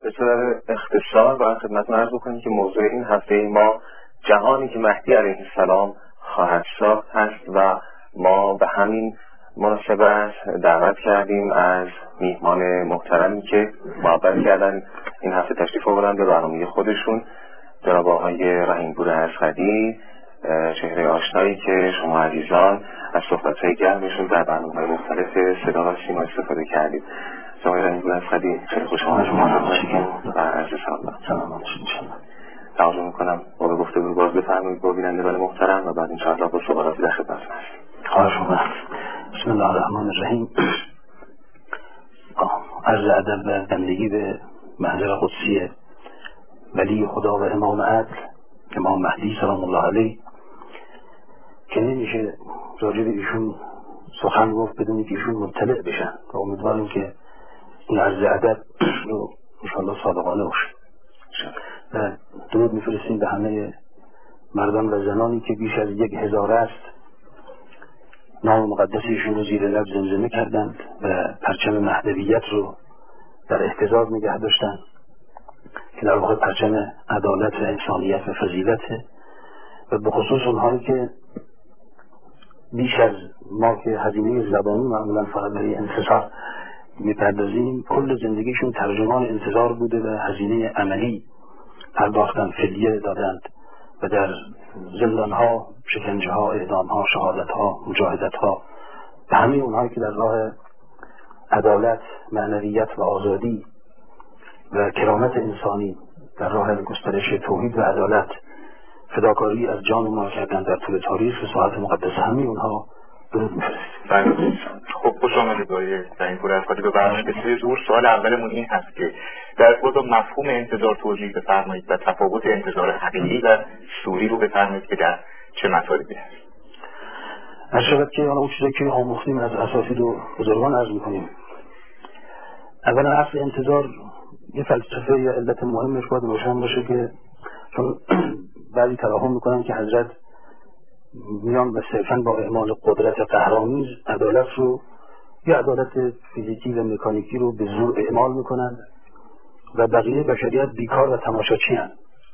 به صورت اختصار باید خدمتتون عرض بکنیم که موضوع این هفته ما جهانی که مهدی علیه السلام خواهد ساخت هست و ما به همین مناسبت دعوت کردیم از میهمان محترمی که محبت کردن این هفته تشریف آوردن به برنامه خودشون، جناب آقای رحیم‌پور اسقدی، چهره آشنایی که شما عزیزان از صحبت‌های گرمشون در برنامه‌های مختلف صدا و سیما استفاده کردید. آقای رحیم‌پور اسقدی خیلی خوش آمدید و عرض سلام. توجه میکنم با به گفتگو باز بفرمایید با بینندگان محترم و بعد انشاءالله با سوالاتی در خدمتتون هستیم. خواهش می‌کنم. بسم الله الرحمن الرحیم. عرض ادب و بندگی به محضر قدسی ولی خدا و امام عدل امام مهدی سلام الله علیه که نمیشه راجع به ایشون سخن گفت بدون که ایشون مطلع بشن و امیدواریم که این عرض ادب رو انشاءالله صادقانه باشه. و درود میفرستیم به همه مردان و زنانی که بیش از 1000 است نام مقدسیشون رو زیر لب زمزمه کردند و پرچم مهدویت رو در اهتزاز نگه داشتند که در واقع پرچم عدالت و انسانیت و فضیلته و به خصوص اونهایی که بیش از ما که هزینه زبانی معمولا فقط برای انتصار میپردازیم کل زندگیشون ترجمان انتظار بوده و هزینه عملی پرداختن، فدیه دادند و در زندانها، شکنجه‌ها، اعدام‌ها، شهادت‌ها، مجاهدت‌ها و همه اونهایی که در راه عدالت، معنویت و آزادی و کرامت انسانی در راه گسترش توحید و عدالت فداکاری از جان و مال کردن در طول تاریخ به ساحت مقدس همه اونها درود می‌فرستیم. خب خوش آمدید آقای رحیم‌پور اسقدی به برنامه بسیار زور. سوال اولمون این هست که در ارتباط مفهوم انتظار توضیح بفرمایید و تفاوت انتظار حقیقی و صوری رو بفرمایید که در چه مطالبی هست. ارشد که اون چیزی که آموختیم از اساتید و بزرگان عرض می‌کنیم. اولا اصل انتظار یه فلسفه یا علت مهمش باید روشن باشه که چون بعضی توهم میکنن که حضرت میان و صرفاً با اعمال قدرت قهرآمیز عدالت رو یا عدالت فیزیکی و مکانیکی رو به زور اعمال میکنن و بقیه بشریت بیکار و تماشاچی هستند.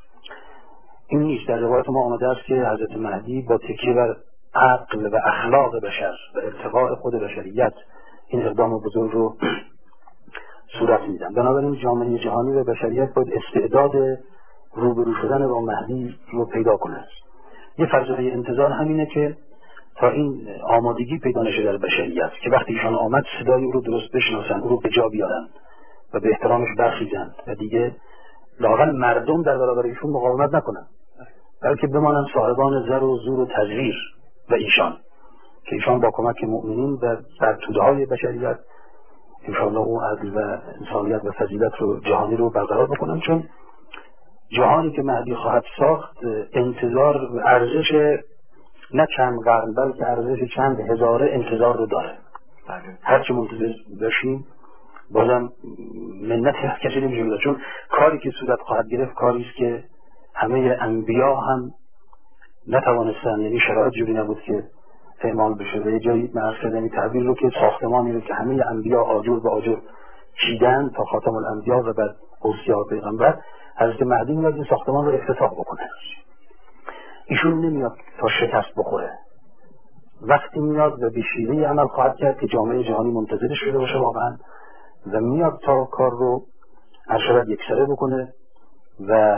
این نیست. در روایت ما آمده است که حضرت مهدی با تکیه بر عقل و اخلاق بشر و ارتقاء خود بشریت این اقدام بزرگ رو صورت میدن. بنابراین جامعه جهانی و بشریت باید استعداد روبرو شدن با مهدی رو پیدا کنه. یه فلسفه انتظار همینه که تا این آمادگی پیدا نشه در بشریت که وقتی ایشان آمد صدای او رو درست بشناسن، او رو به جا بیارن و به احترامش برخیزن و دیگه لااقل مردم در برابر ایشون مقاومت نکنن، بلکه بمانن صاحبان زر و زور و تزویر و ایشان که ایشان با کمک مؤمنین و در توده‌های بشریت انشاءالله اون عدل و انسانیت و فضیلت رو جهانی رو برقرار بکنن. چون جهانی که مهدی خواهد ساخت انتظار ارزش نه چند قرن بلکه ارزش چند هزاره انتظار رو داره. هرچی منتظر باشیم بازم منت کسی نمیشه بده، چون کاری که صورت خواهد گرفت کاری است که همه انبیا هم نتوانستن، یعنی شرایط جوری نبود که اعمال بشه. و یه جایی معرض کردن تعبیر رو که ساختمانی رو که همه انبیا آجر به آجر چیدن تا خاتم الانبیا و بعد اوصیا پیغمبر، حضرت مهدی میاد این ساختمان رو افتتاح بکنه. ایشون نمیاد تا شکست بخوره، وقتی میاد و به شیوه عمل خواهد کرد که جامعه جهانی منتظرش شده باشه واقعا و میاد تا کار رو ارشد یکسره بکنه و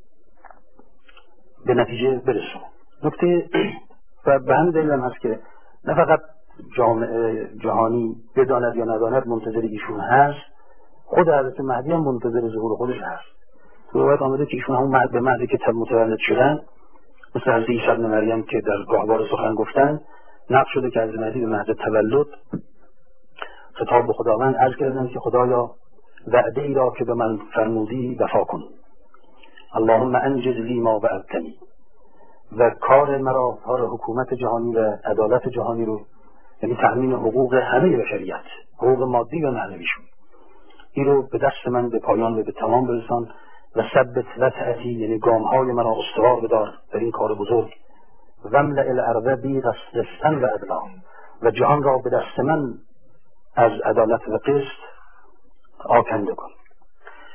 به نتیجه برسونه. نکته و به همین دلیل هم هست که نه فقط جامعه جهانی بداند یا نداند منتظر ایشون هست، خود حضرت مهدی هم منتظر ظهور خودش هست. تو روایت آمده که ایشون همون به مهدی که متولد شدن مثل حضرت عیسی ابن مریم که در گاهوار سخن گفتن نقل شده که حضرت مهدی به محض تولد خطاب به خداوند عرض کردن که خدایا وعده ای را که به من فرمودی وفا کن، اللهم انجز لی ما وعدتنی، و کار مرا، کار حکومت جهانی و عدالت جهانی رو، یعنی تأمین حقوق همه بشریت، حقوق مادی و معنویشون، این رو به دست من به پایان و به تمام برسان و ثبت وسعتی، یعنی گامهای مرا استوار بدار در این کار بزرگ، وملأ الارض بی قسطا و عدلا، و جهان را به دست من از عدالت و قسط آکنده کن.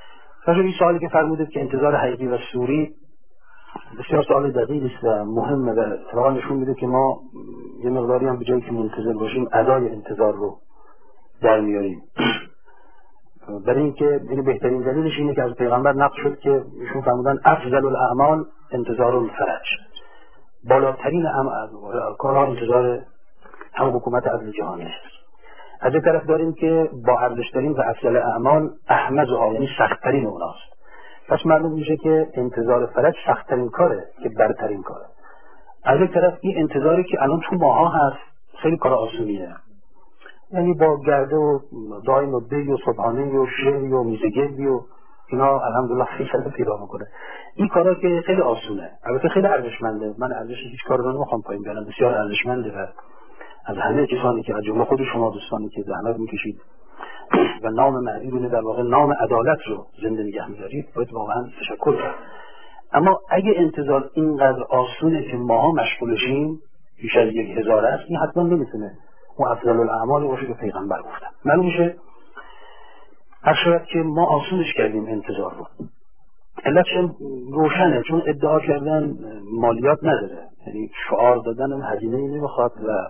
راجع به این سوالی که فرمودید که انتظار حقیقی و صوری بسیار سوال دقیقی است و مهمه و اتفاقا نشون میده که ما یه مقداری هم به جایی که منتظر باشیم ادای انتظار رو در میاریم. برای اینکه بهترین دلیلش اینه که از پیغمبر نقل شد که ایشون فرمودن افضل الاعمال انتظار الفرج، بالاترین کارها انتظار هم حکومت عدل جهانی است. از یک طرف داریم که با ارزش‌ترین و افضل اعمال احمدها، یعنی سخت‌ترین اوناست. پس معلوم میشه که انتظار فرج سخت‌ترین کاره که برترین کاره. از یک طرف این انتظاری که الان تو ماها هست خیلی کار آسونیه، یعنی با گرده و دعای نبی و صبحانه و شعری و میزگردی و اینا الحمدلله خیلی پیدا میکنه. این کارا که خیلی آسونه، البته خیلی ارزشمنده. من ارزش هیچ کاری رو نمیخوام پایین بیارم، بسیار ارزشمنده و از همه کسانی که از جمله خود شما دوستانی که زحمت میکشید و نام مهدی رو در واقع نام عدالت رو زنده نگه می‌دارید باید واقعا تشکر کرد. اما اگه انتظار اینقدر آسونه که ماها مشغولشیم بیش از 1000 است، این حتما نمیتونه اون افضل الاعمال باشه که پیغمبر گفتن. معلوم میشه هر شاید که ما آسونش کردیم انتظار رو. علتش روشنه، چون ادعا کردن مالیات نداره، یعنی شعار دادن هزینه نمیخواد و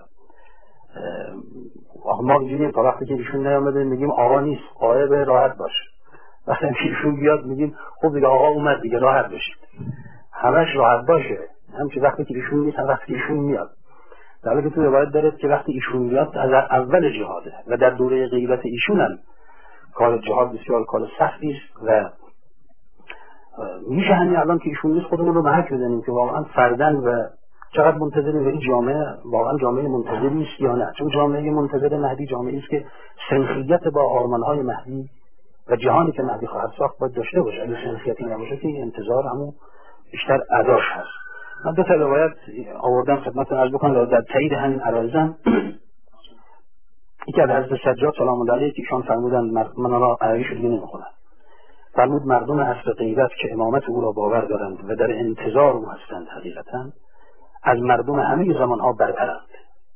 ما اینجوری تا وقتی که ایشون نیامده میگیم آقا نیست، غایب، راحت باش. وقتی که ایشون بیاد میگیم خب دیگه آقا اومد دیگه راحت بشید. همش راحت باشه. همچنین وقتی که ایشون نیست، وقتی که ایشون میاد. در حالی که تو روایت داره که وقتی ایشون میاد از اول جهاده و در دوره غیبت ایشون هم کار جهاد بسیار کار سختی است و میشه همین الان که ایشون نیست خودمون رو محک بزنیم که واقعا فردن و چقدر منتظریم و این جامعه واقعا جامعه منتظری است یا نه. چون جامعه منتظر مهدی جامعه است که سنخیت با آرمان‌های مهدی و جهانی که مهدی خواهد ساخت باید داشته باشه. اگه سنخیتی نباشه که انتظار همون بیشتر اداش هست. من دو تا روایت آوردم خدمتتون عرض بکنم در تایید همین عرایزم. یکی از حضرت سجاد سلام الله علیه که ایشان فرمودند من آنها عربی شد نمیخونم. فرمود مردم عصر غیبت که امامت او را باور دارند و در انتظار او هستند حقیقتا از مردم همه زمانها برترند،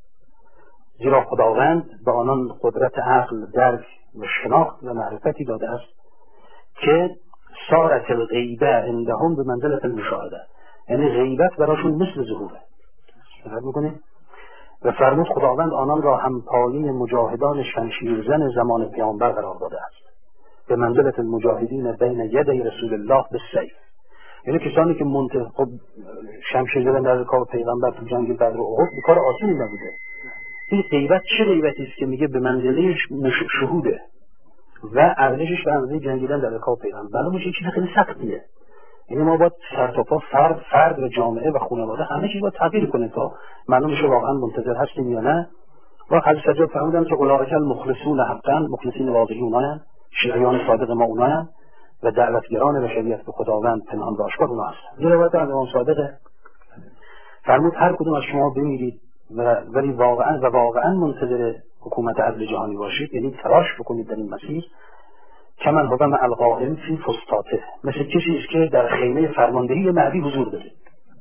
زیرا خداوند به آنان قدرت عقل، درک و شناخت و معرفتی داده است که صارت الغیبه عندهم به منزلت المشاهده، یعنی غیبت براشون مثل ظهوره. فرق میکنه و فرمود خداوند آنان را همپایه مجاهدان شمشیرزن زمان پیامبر قرار داده است به منزلت المجاهدین بین یدی رسول الله بالسیف، یعنی کسانی که خب شمشیر زدن در رکاب پیغمبر تو جنگ بدر و احد کار آسانی نبوده. این غیبت چه غیبتی است که میگه به منزله شهوده و ارزشش به اندازه جنگیدن در رکاب پیغمبر. معلومه چیز خیلی سختیه. یعنی ما باید سر تا پا فرد و جامعه و خانواده همه چیز باید تغییر کنه تا معلوم بشه واقعا منتظر هستیم یا نه. و حضرت سجاد فرمودن که اولئک المخلصون حقا، مخلصین واقعی اونها، شیعیان صادق ما اونها و دعوتگران بشریت به خداوند پنهان و آشکار اونها هستند. این روایت از امام صادق فرمود هر کدوم از شما بمیرید ولی واقعا منتظر حکومت عدل جهانی باشید، یعنی تلاش بکنید در این مسیر که من هو مع القائم فی فسطاطه، مثل کسی است که در خیمه فرماندهی مهدی حضور داره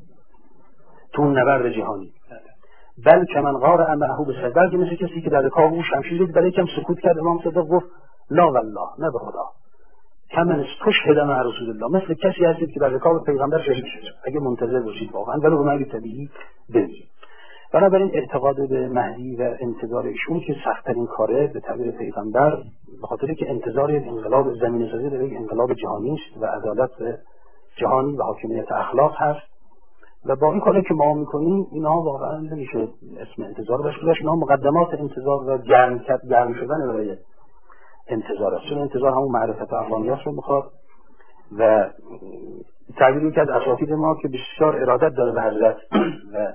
تو اون نبرد جهانی. بل که من غار معه بسر، بلکه مثل کسی که در رکاب او شمشیر دید برای کم سکوت کرد. امام صادق گفت لا والله، نه به خدا، کمن استشهد مع رسول الله، مثل کسی هستید که در رکاب پیغمبر شهید شد. اگه منتظر باشید واقعا ولو به مرگ طبیعی بمیرید. بنابراین اعتقاد به مهدی و انتظار ایشون که سخت‌ترین کاره به تعبیر پیغمبر، به خاطر که انتظار انقلاب زمینه‌سازی در یک انقلاب جهانی است و عدالت جهانی و حاکمیت اخلاق هست و با این کاری که ما می‌کنیم اینها واقعا نمیشه اسم انتظار باشه، اینا مقدمات انتظار و گرم شدن برای انتظار است. چون انتظار همون معرفت اخلاقیات رو می‌خواد و تعبیری که از اساتید ما که بسیار ارادت داره به حضرت و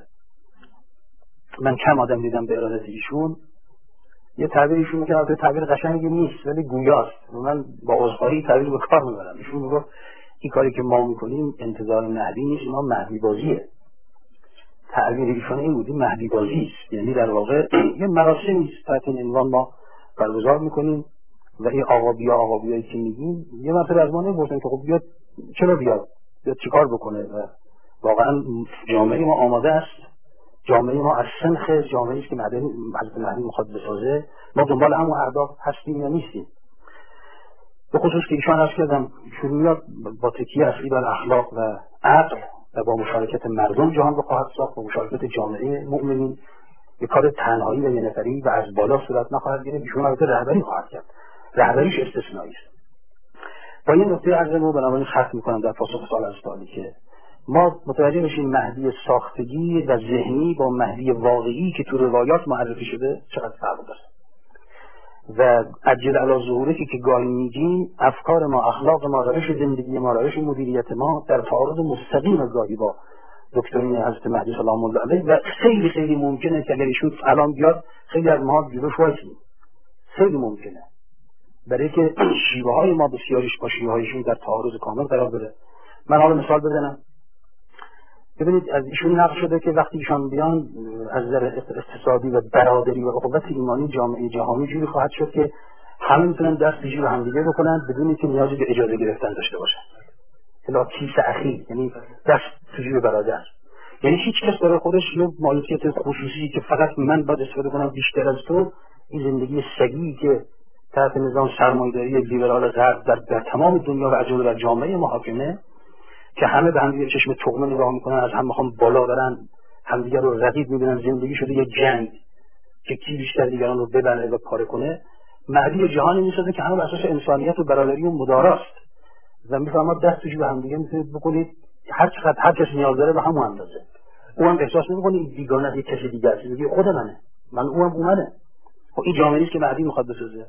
من کم آدم دیدم به ارادت ایشون، یه تعبیر ایشون میگه البته تعبیر قشنگی نیست ولی گویاست و من با عذرخواهی تعبیر به کار میبرم. ایشون میگه این کاری که ما میکنیم انتظار مهدی نیست، ما مهدی بازیه. تعبیر ایشون این بود، مهدی بازی است، یعنی در واقع یه مراسمی است تحت این عنوان ما برگزار میکنیم و این آقابیایی که میگیم یه مرتبه از ما نمیپرسن که خب بیاد چرا بیاد چیکار بکنه و واقعا جامعه ما آماده است. جامعه ما از سنخ جامعه است که حضرت مهدی میخواد بسازه. ما دنبال همون اهداف هستیم یا نیستیم. به خصوص که ایشان عرض کردم ایشون میاد با تکیه اصلی بر اخلاق و عقل و با مشارکت مردم جهان رو خواهد ساخت، با مشارکت جامعه مؤمنین، یک کار تنهایی و یه نفری و از بالا صورت نخواهد گرفت. ایشون البته رهبری خواهد کرد، رهبریش استثنایی است. با این نکته عرضمو بنابراین ختم میکنم در پاسخ سوال از سوالی که ما متوجه بشیم مهدی ساختگی و ذهنی با مهدی واقعی که تو روایات معرفی شده چقدر فرق داره و عجل علی ظهوره که گاهی میگیم افکار ما، اخلاق ما، روش زندگی ما، روش مدیریت ما در تعارض مستقیم گاهی با دکترین حضرت مهدی سلام الله علیه و خیلی خیلی ممکنه که اگر ایشون الان بیاد خیلی از ما جلوش وایسیم، خیلی ممکنه، برای که شیوه های ما بسیاریش با شیوه هایشون در تعارض کامل قرار بره. من حالا مثال بزنم. ببینید از ایشون نقل شده که وقتی ایشان بیان از نظر اقتصادی و برادری و اخوت ایمانی جامعه جهانی جوری خواهد شد که همه میتونن دست به جیب همدیگه بکنن بدون که نیازی به اجازه گرفتن داشته باشن. الا کیس اخی، یعنی دست تو جیب برادر، یعنی هیچ کس برای خودش یه مالکیت خصوصی که فقط من باید استفاده کنم بیشتر از تو، این زندگی سگی که تحت نظام سرمایه‌داری لیبرال غرب در تمام دنیا و عجله بر جامعه محاکمه که همه به همدیگه چشم تخمه نگاه میکنن، از هم میخوان بالا برن، همدیگه رو رقیب میبینن، زندگی شده یه جنگ که کی بیشتر دیگران رو ببره و پاره کنه. مهدی جهانی میسازه که همه بر اساس انسانیت و برادری و مداراست و میفهمه دست توش به همدیگه میتونید بکنید هر چقدر هر کس نیاز داره به همون اندازه. اون هم احساس نمیکنه این بیگانه یک کسی دیگه است، میگه خود منه، من اونم اونه. خب این جامعه است که مهدی میخواد بسازه.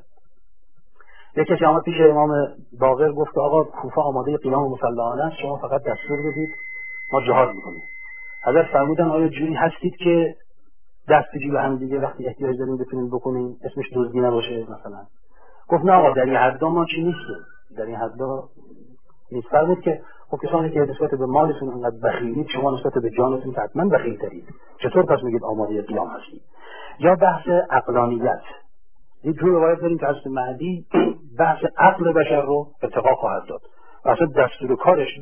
یک کسی آمد پیش امام باقر گفت آقا کوفه آماده قیام مسلحانه است، شما فقط دستور بدید ما جهاد میکنیم. حضرت فرمودن آیا جوری هستید که دست به جیب هم دیگه وقتی احتیاج داریم بتونیم بکنیم، اسمش دزدی نباشه مثلا؟ گفت نه آقا در این حدا ما چی نیستیم، در این حدا نیست. فرمود که خب کسانی که نسبت به مالتون انقدر بخیلید شما نسبت به جانتون حتما بخیل ترید، چطور پس میگید آماده قیام هستید؟ یا بحث عقلانیت، این جور روایت داریم که حضرت مهدی بحث عقل بشر رو ارتقا خواهد داد. اصلا دستور کارش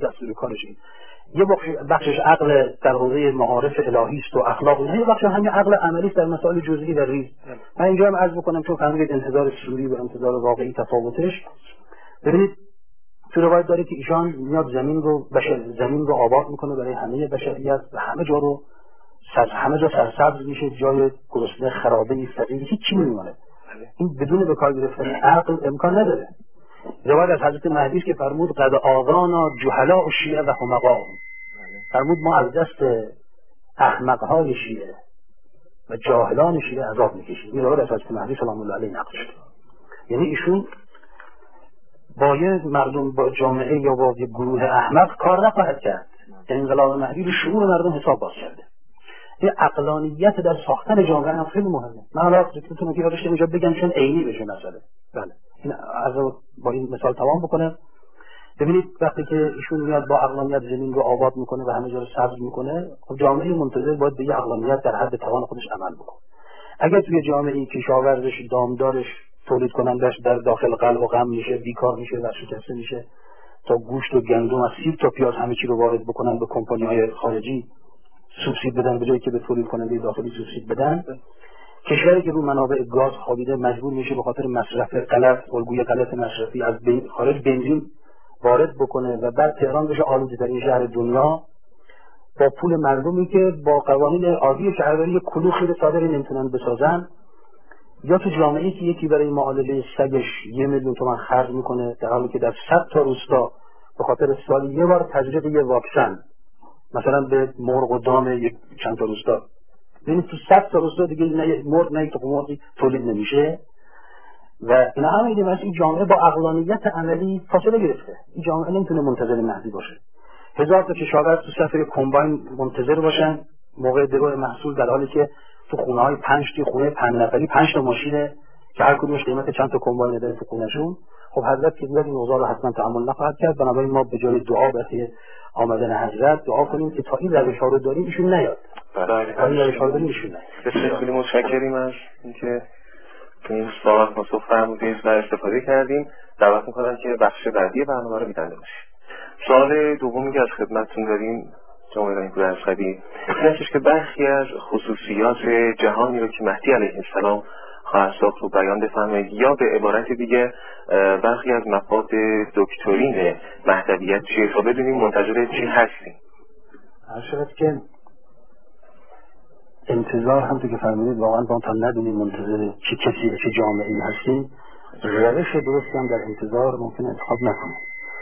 یه بخشش عقل در حوزه معارف الهی است و اخلاق، یه بخش همین عقل عملی است در مسائل جزئی در ریز. من اینجا هم عرض بکنم چون فهمیدید انتظار سوری و انتظار واقعی تفاوتش. ببینید تو روایت داره که ایشان میاد زمین رو آباد میکنه برای همه بشریت و همه جا سرسبز میشه، جای گرسنه خرابه فقیر هیچ نمیمونه. این بدون به کار گرفتن عقل امکان نداره. روایت از حضرت مهدی است که فرمود قد آذانا جهلاء الشیعه و حمقاء، فرمود ما از دست احمقهای شیعه و جاهلان شیعه عذاب میکشیم. این روایت از حضرت مهدی سلام الله علیه نقل شده. یعنی ایشون با یه مردم، با جامعه یا با یه گروه احمق کار نخواهد کرد. انقلاب مهدی رو شعور مردم حساب باز کرده. این عقلانیت در ساختن جامعه هم خیلی مهمه. من حالا میتونم که روش اینجا بگم چون عینی بشه مسئله. بله. این از با این مثال تمام بکنم. ببینید وقتی که ایشون میاد با عقلانیت زمین رو آباد میکنه و همه جا رو سبز میکنه، خب جامعه منتظر باید به عقلانیت در حد توان خودش عمل بکنه. اگر توی جامعه‌ای کشاورزش، دامدارش، تولید کنندش در داخل قلب و غم میشه، بیکار میشه و شکسته میشه، تا گوشت و گندم از سیب تا پیاز همه چی رو وارد بکنن به کمپانی‌های خارجی سوبسید بدن به جایی که به تولید کننده داخلی سوبسید بدن، کشوری که رو منابع گاز خوابیده مجبور میشه به خاطر مصرف غلط، الگوی غلط مصرفی از خارج بنزین وارد بکنه و بعد تهران بشه آلوده‌ترین شهر دنیا با پول مردمی که با قوانین عادی شهرداری کلوخی رو صادر نمیتونن بسازن. یا تو جامعه‌ای که یکی برای معالجه سگش 1 میلیون تومان خرج میکنه در حالی که در 100 تا روستا به خاطر سال یه بار تجربه یه واکسن مثلا به مرغ و دام یک چند تا روستا، یعنی تو 100 تا روستا دیگه نه مرغ نه تخم مرغی تولید نمیشه و اینا همه این جامعه با عقلانیت عملی فاصله گرفته. این جامعه نمیتونه منتظر مهدی باشه. 1000 تا کشاورز تو صف کمباین منتظر باشن موقع درو محصول، در حالی که تو خونه‌های 5 تا خونه 5 نفری 5 تا ماشینه که هر کدومش قیمت چند تا کمباین داره تو خونه‌شون. خب حضرت که این اوضاع رو حتما تحمل نخواهد کرد. بنابراین ما به جای دعا برای آمدن حضرت دعا کنیم که تا این روش‌ها رو داریم ایشون نیاد. تا این روش‌ها رو داریم ایشون نیاد. بسیار متشکریم از اینکه این سوال پاسخ فرمودید و استفاده کردیم. دعوت می‌کنم که بخش بعدی برنامه رو بیننده باشید. سوال دومی که از خدمتتون داریم جناب رحیم‌پور اشقری، اینه که برخی از خصوصیات جهانی رو که مهدی علیه السلام خواهد ساخت رو بیان بفرمایید، یا به عبارت دیگه برخی از مفاد دکترین مهدویت چیه تا بدونیم منتظر چی هستیم. هر شد که انتظار هم تو که فرمودید واقعا با تا ندونیم منتظر چه کسی و چه جامعه‌ای هستیم، روش درستی هم در انتظار ممکن انتخاب نکنیم.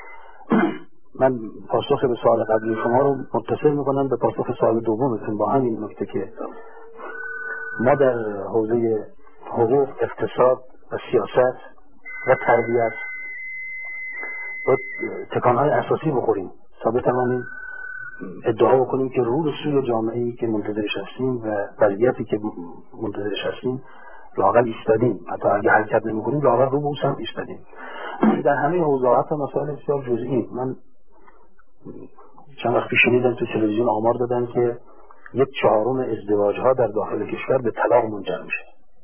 من پاسخ به سوال قبلی شما رو متصل میکنم به پاسخ سوال دومتون با همین نکته که ما در حوزه حقوق، اقتصاد و سیاست و تربیت با تکانهای اساسی بخوریم تا بتوانیم ادعا بکنیم که رو سوی جامعه‌ای که منتظرش هستیم و وضعیتی که منتظرش هستیم لااقل ایستادیم. حتی اگه حرکت نمی‌کنیم لااقل رو بوس هم ایستادیم. در همه حوزه‌ها مسائل بسیار جزئی. من چند وقت پیش شنیدم تو تلویزیون آمار دادن که 1/4 ازدواج‌ها در داخل کشور به طلاق منجر میشه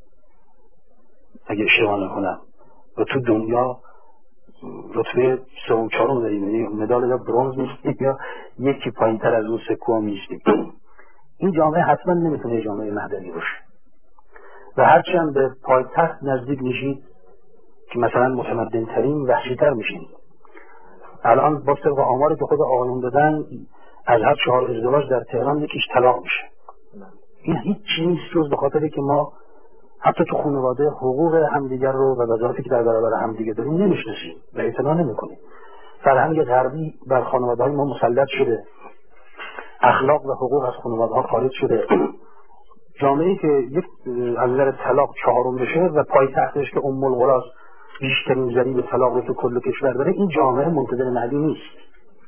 اگه اشتباه نکنم، و تو دنیا رتبه 3/4 داریم، مدال یا برنز میشیم یا یکی پایین تر از اون سکو میشیم. این جامعه حتما نمیتونه جامعه مهدوی باشه و هرچند به پایتخت نزدیک میشید که مثلا متمدن ترین وحشی تر میشید. الان با طبق آماری که خود آقایون دادن از هر 4 ازدواج در تهران یکیش طلاق میشه. این هیچ چیزی نیست جز به خاطری که ما حتی تو خانواده حقوق همدیگر رو و وظایفی که در برابر همدیگه داریم نمیشناسیم و اعتنا نمیکنیم. فرهنگ غربی بر خانواده‌های ما مسلط شده، اخلاق و حقوق از خانواده‌ها خارج شده. جامعه‌ای که یک از نظر طلاق 4 بشه و پایتختش که ام القری بیشترین ضریب طلاق رو تو کل کشور داره، این جامعه منتظر مهدی نیست.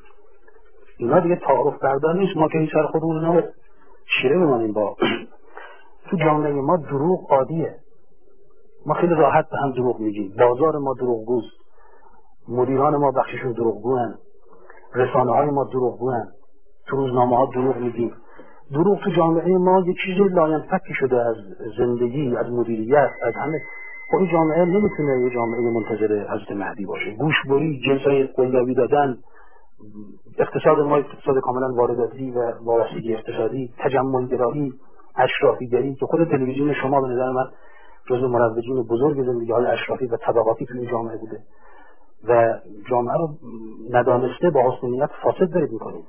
اینا دیگه تعارف بردار نیست. ما که هیچ سر خودمون رو شیره بمانیم. با تو جامعه ما دروغ عادیه. ما خیلی راحت به هم دروغ میگیم. بازار ما دروغگوست، مدیران ما بخششون دروغگوئن، رسانه‌های ما دروغگوئن، تو روزنامه‌ها دروغ میگیم. دروغ تو جامعه ما یک چیز لاینفکی شده از زندگی، از مدیریت، از همه. خب این جامعه نمیتونه یه جامعه منتظر حضرت مهدی باشه. گوشبری، جنسای قلابی دادن، اقتصاد ما اقتصاد کاملا وارداتی و وابستگی اقتصادی، تجملگرایی، اشرافیگری که خود تلویزیون شما به نظر من جزو مروجین بزرگ زندگی‌های اشرافی و طبقاتی تو این جامعه بوده و جامعه رو ندانسته با حسن نیت فاسد دارید میکنید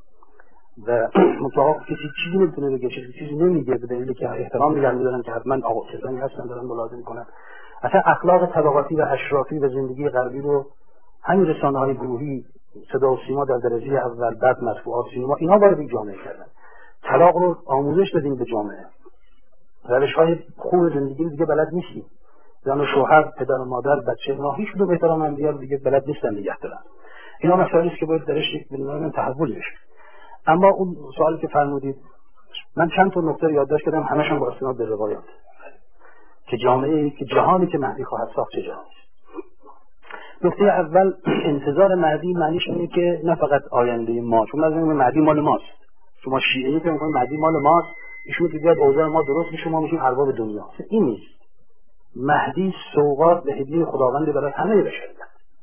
و مطلقا کسی چیزی نمیتونه بگه، چیزی نمیگه به دلیلی که احترام نگه می‌دارن که حتما آقا کسانی هستن دارن ملاحظه میکنن. اصلا اخلاق طبقاتی و اشرافی و زندگی غربی رو همین رسانه‌های گروهی، صدا و سیما در درجه اول، بعد مطبوعات سینما، اینا وارد این جامعه کردن. طلاق رو آموزش دادیم به جامعه. روش‌های خوب زندگی دیگه بلد نیستیم. زن و شوهر، پدر و مادر، بچه، اینا هیچ کدوم احترام هم دیگه بلد نیستن نگه دارن. اینا مسائلی است که باید درش یک بنیان تحول بشه. اما اون سوالی که فرمودید، من چند تا نکته یادداشت کردم، همشون با استناد به روایات که جامعه‌ای که جهانی که مهدی خواهد ساخت چه جهانی. نکته اول، انتظار مهدی معنیش اینه که نه فقط آینده ما، چون لازم مهدی مال ماست. شما شیعه‌ای که میگن مهدی مال ماست، ایشون که بیاد اوضاع ما درست میشه، ما میشیم ارباب دنیا. این نیست. مهدی سوغات به هدیه خداوند برای همه بشریت.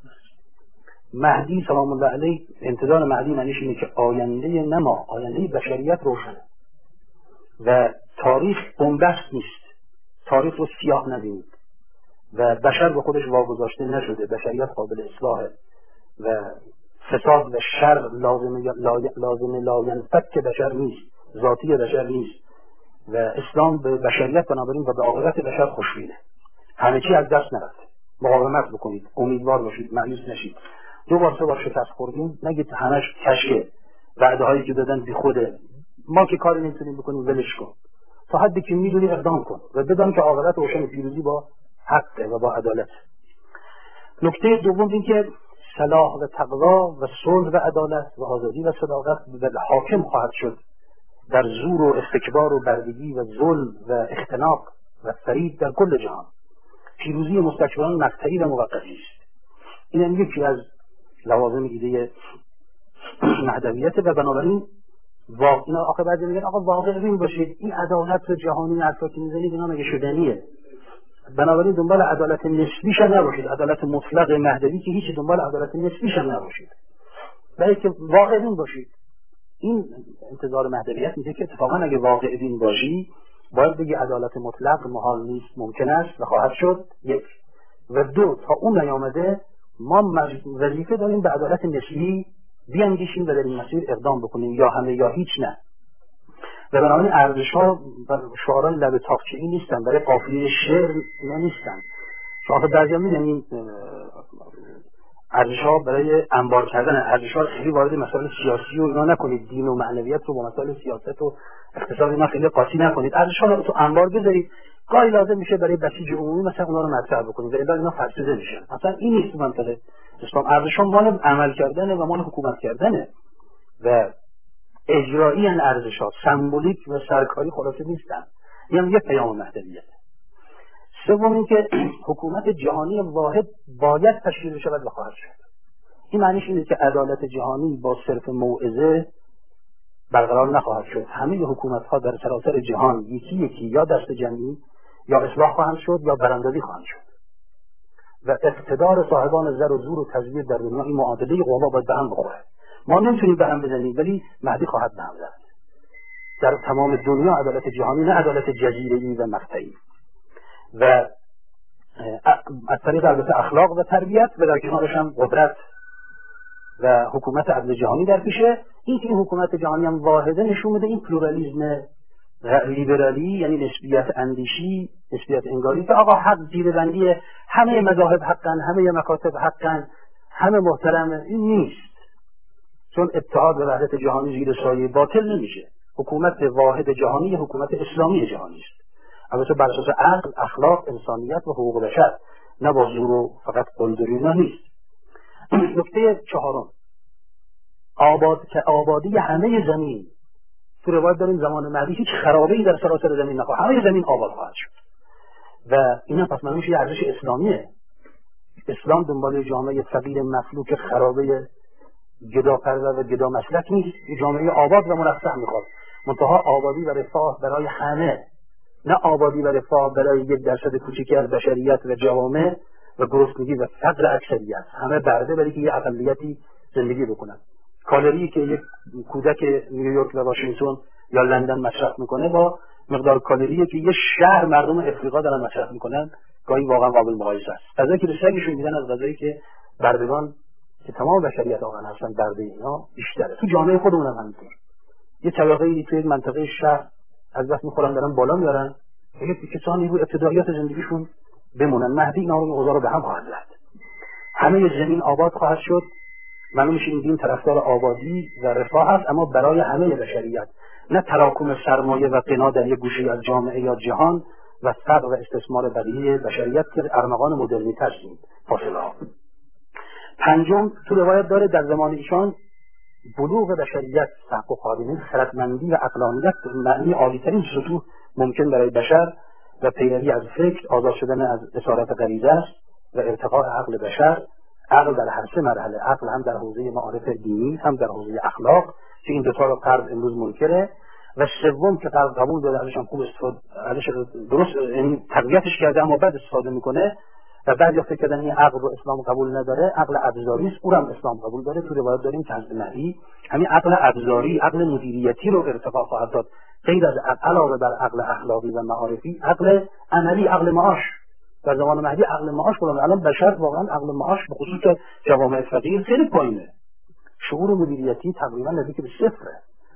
مهدی سلام الله علیه، انتظار مهدی معنیش اینه که آینده نه ما، آینده بشریت روشنه و تاریخ بنبست نیست. تاریخ رو سیاه نبینید و بشر به خودش واگذاشته نشده. بشریت قابل اصلاحه و فساد و شر لازم لاینفک بشر نیست، ذاتی بشر نیست و اسلام به بشریت بنابراین و به عاقبت بشر خوشبینه. همه چی از دست نرفته. مقاومت بکنید، امیدوار باشید، مایوس نشید. 2 بار 3 بار شکست خوردیم، نگید همش کشه، وعده هایی که دادن بی خوده، ما که کاری نمیتونیم بکنیم ولش کن. تا حدی که میدونی اقدام کن و بدان که عاقبت روشن پیروزی با حق و با عدالت. نکته دوم این که صلاح و تقوا و صلح و عدالت و آزادی و صداقت حاکم خواهد شد در زور و استکبار و بردگی و ظلم و اختناق و فریب در کل جهان. پیروزی مستکبران مقطعی و موقتی است. این هم یکی از لوازم ایده مهدویت و بنابراین اینا آخه بعضی میگن آقا واقع بین باشید، این عدالت جهانی حرفا که میزنید اینا مگه شدنیه؟ بنابراین دنبال عدالت نسبیش نباشید، عدالت مطلق مهدوی که هیچ دنبال عدالت نسبیش نباشید، بلکه واقع بین باشید. این انتظار مهدویت میگه که اتفاقا اگه واقع بین باشی باید بگی عدالت مطلق محال نیست، ممکن است و خواهد شد. یک. و دو، تا اون نیامده ما وظیفه داریم به عدالت نسبی بیاندیشیم و در این مسیر اقدام بکنیم، یا همه یا هیچ نه. و بنابراین ارزش‌ها و شعاران لب تاقچه‌ای نیستن، برای قافیه شعر نیستن. شما بعضیا می‌دونید ارزش‌ها برای انبار کردن ارزش‌ها خیلی وارد مسائل سیاسی و اینا نکنید، دین و معنویت رو با مسائل سیاست و اقتصاد اینا خیلی قاطی نکنید. ارزش‌ها رو تو انبار بذارید، گاهی لازم میشه برای بسیج عمومی مثلا اونا رو مطرح بکنید و الا اینا فرسوده میشن. مثلا این نیست منطقه اسلام. ارزش‌ها مال عمل کردن و مال حکومت کردنه و اجرایی ان ارزش‌ها سمبولیک و سرکاری خلاصه نیستن. این یک پیام مهدویت. سوم اینکه حکومت جهانی واحد باید تشکیل شود و خواهد شد. این معنیش اینه که عدالت جهانی با صرف موعظه برقرار نخواهد شد. همه حکومت‌ها در سراسر جهان یکی یکی یا دست جمعی یا اصلاح خواهند شد یا براندازی خواهند شد. و اقتدار صاحبان زر و زور و تزویر در دنیا این معادله قوا باید به هم بخوره. ما نمیتونیم به هم بزنیم ولی مهدی خواهد به هم زد. در تمام دنیا عدالت جهانی، نه عدالت جزیره‌ای و مقطعی. و از طریق البته اخلاق و تربیت و در کنارش هم قدرت و حکومت عدل جهانی در پیشه. این حکومت جهانی هم واحده نشون میده این پلورالیسم لیبرالی، یعنی نسبیت اندیشی، نسبیت انگاری که آقا حق زیربندی همه مذاهب حقاً، همه مکاتب حقاً، همه محترم، این نیست. چون اتحاد و وحدت جهانی زیر سایه باطل نمیشه. حکومت واحد جهانی حکومت اسلامی جهانی است، البته بر اساس عقل، اخلاق، انسانیت و حقوق بشر، نه با زور و فقط قلدری نیست. نکته چهارم، آبادی همه زمین. تو روایت داریم زمان مهدی هیچ خرابه‌ای در سراسر زمین نخواهد، همه زمین آباد خواهد شد و اینا پس معنیش یه ارزش اسلامیه. اسلام دنبال جامعه فقیر مفلوک خرابه گداپرور و گدا مسلک نیست، جامعه آباد و مرفه میخواد. منتها آبادی و رفاه برای همه، نه آبادی و رفاه برای 1% کوچیکی از بشریت و جوامع و گرسنگی و فقر اکثریت. همه برده برای که یه اقلیتی زندگی بکنن. کالری که یک کودک نیویورک و واشنگتن یا لندن مصرف میکنه با مقدار کالری که یه شهر مردم افریقا دارن مصرف میکنن گاهی واقعا قابل مقایسه است. غذایی که رسیدگیشون میدن از غذایی که بردگان که تمام بشریت واقعا هستن برده اینا بیشتره. تو جامعه خودمون هم همینطور. یه طبقه‌ای توی منطقه شهر از وقت میخورن دارن بالا میارن، یه کسانی رو ابتداییات زندگیشون بمونن. مهدی اینا رو اوضاع رو به هم خواهد زد. همه زمین آباد خواهد شد. معلوم میشه این دین طرفدار آبادی و رفاه است، اما برای همه بشریت، نه تراکم سرمایه و غنا در یک گوشه از جامعه یا جهان و فقر و استثمار بقیه بشریت که ارمغان مدرنیته است. فاصله ها. پنجم، تو روایت داره در زمان ایشان بلوغ بشریت تحقق خواهد، خردمندی و عقلانیت معنی عالی‌ترین سطوح ممکن برای بشر و پیروی از فکر، آزاد شدن از اسارت غریزه است و ارتقاء عقل بشر. عقل در هر سه مرحله، عقل هم در حوزه معارف دینی، هم در حوزه اخلاق که این دو تا رو غرب امروز منکره، و سوم که غرب قبول داره، ازش هم خوب استفاده، ازش درست این تقویتش کرده اما بعد استفاده میکنه و بعضی فکر کردن این عقل رو اسلام قبول نداره، عقل ابزاری است، اون هم اسلام قبول داره. تو روایت داریم که حضرت مهدی همین عقل ابزاری، عقل مدیریتی رو ارتقا خواهد داد، غیر از علاوه بر عقل اخلاقی و معارفی، عقل عملی، عقل معاش. در زمان مهدی عقل معاش بود. الان بشر واقعا عقل معاش به خصوص جوامع فقیر خیلی پایینه. شعور مدیریتی تقریبا نزدیک به صفره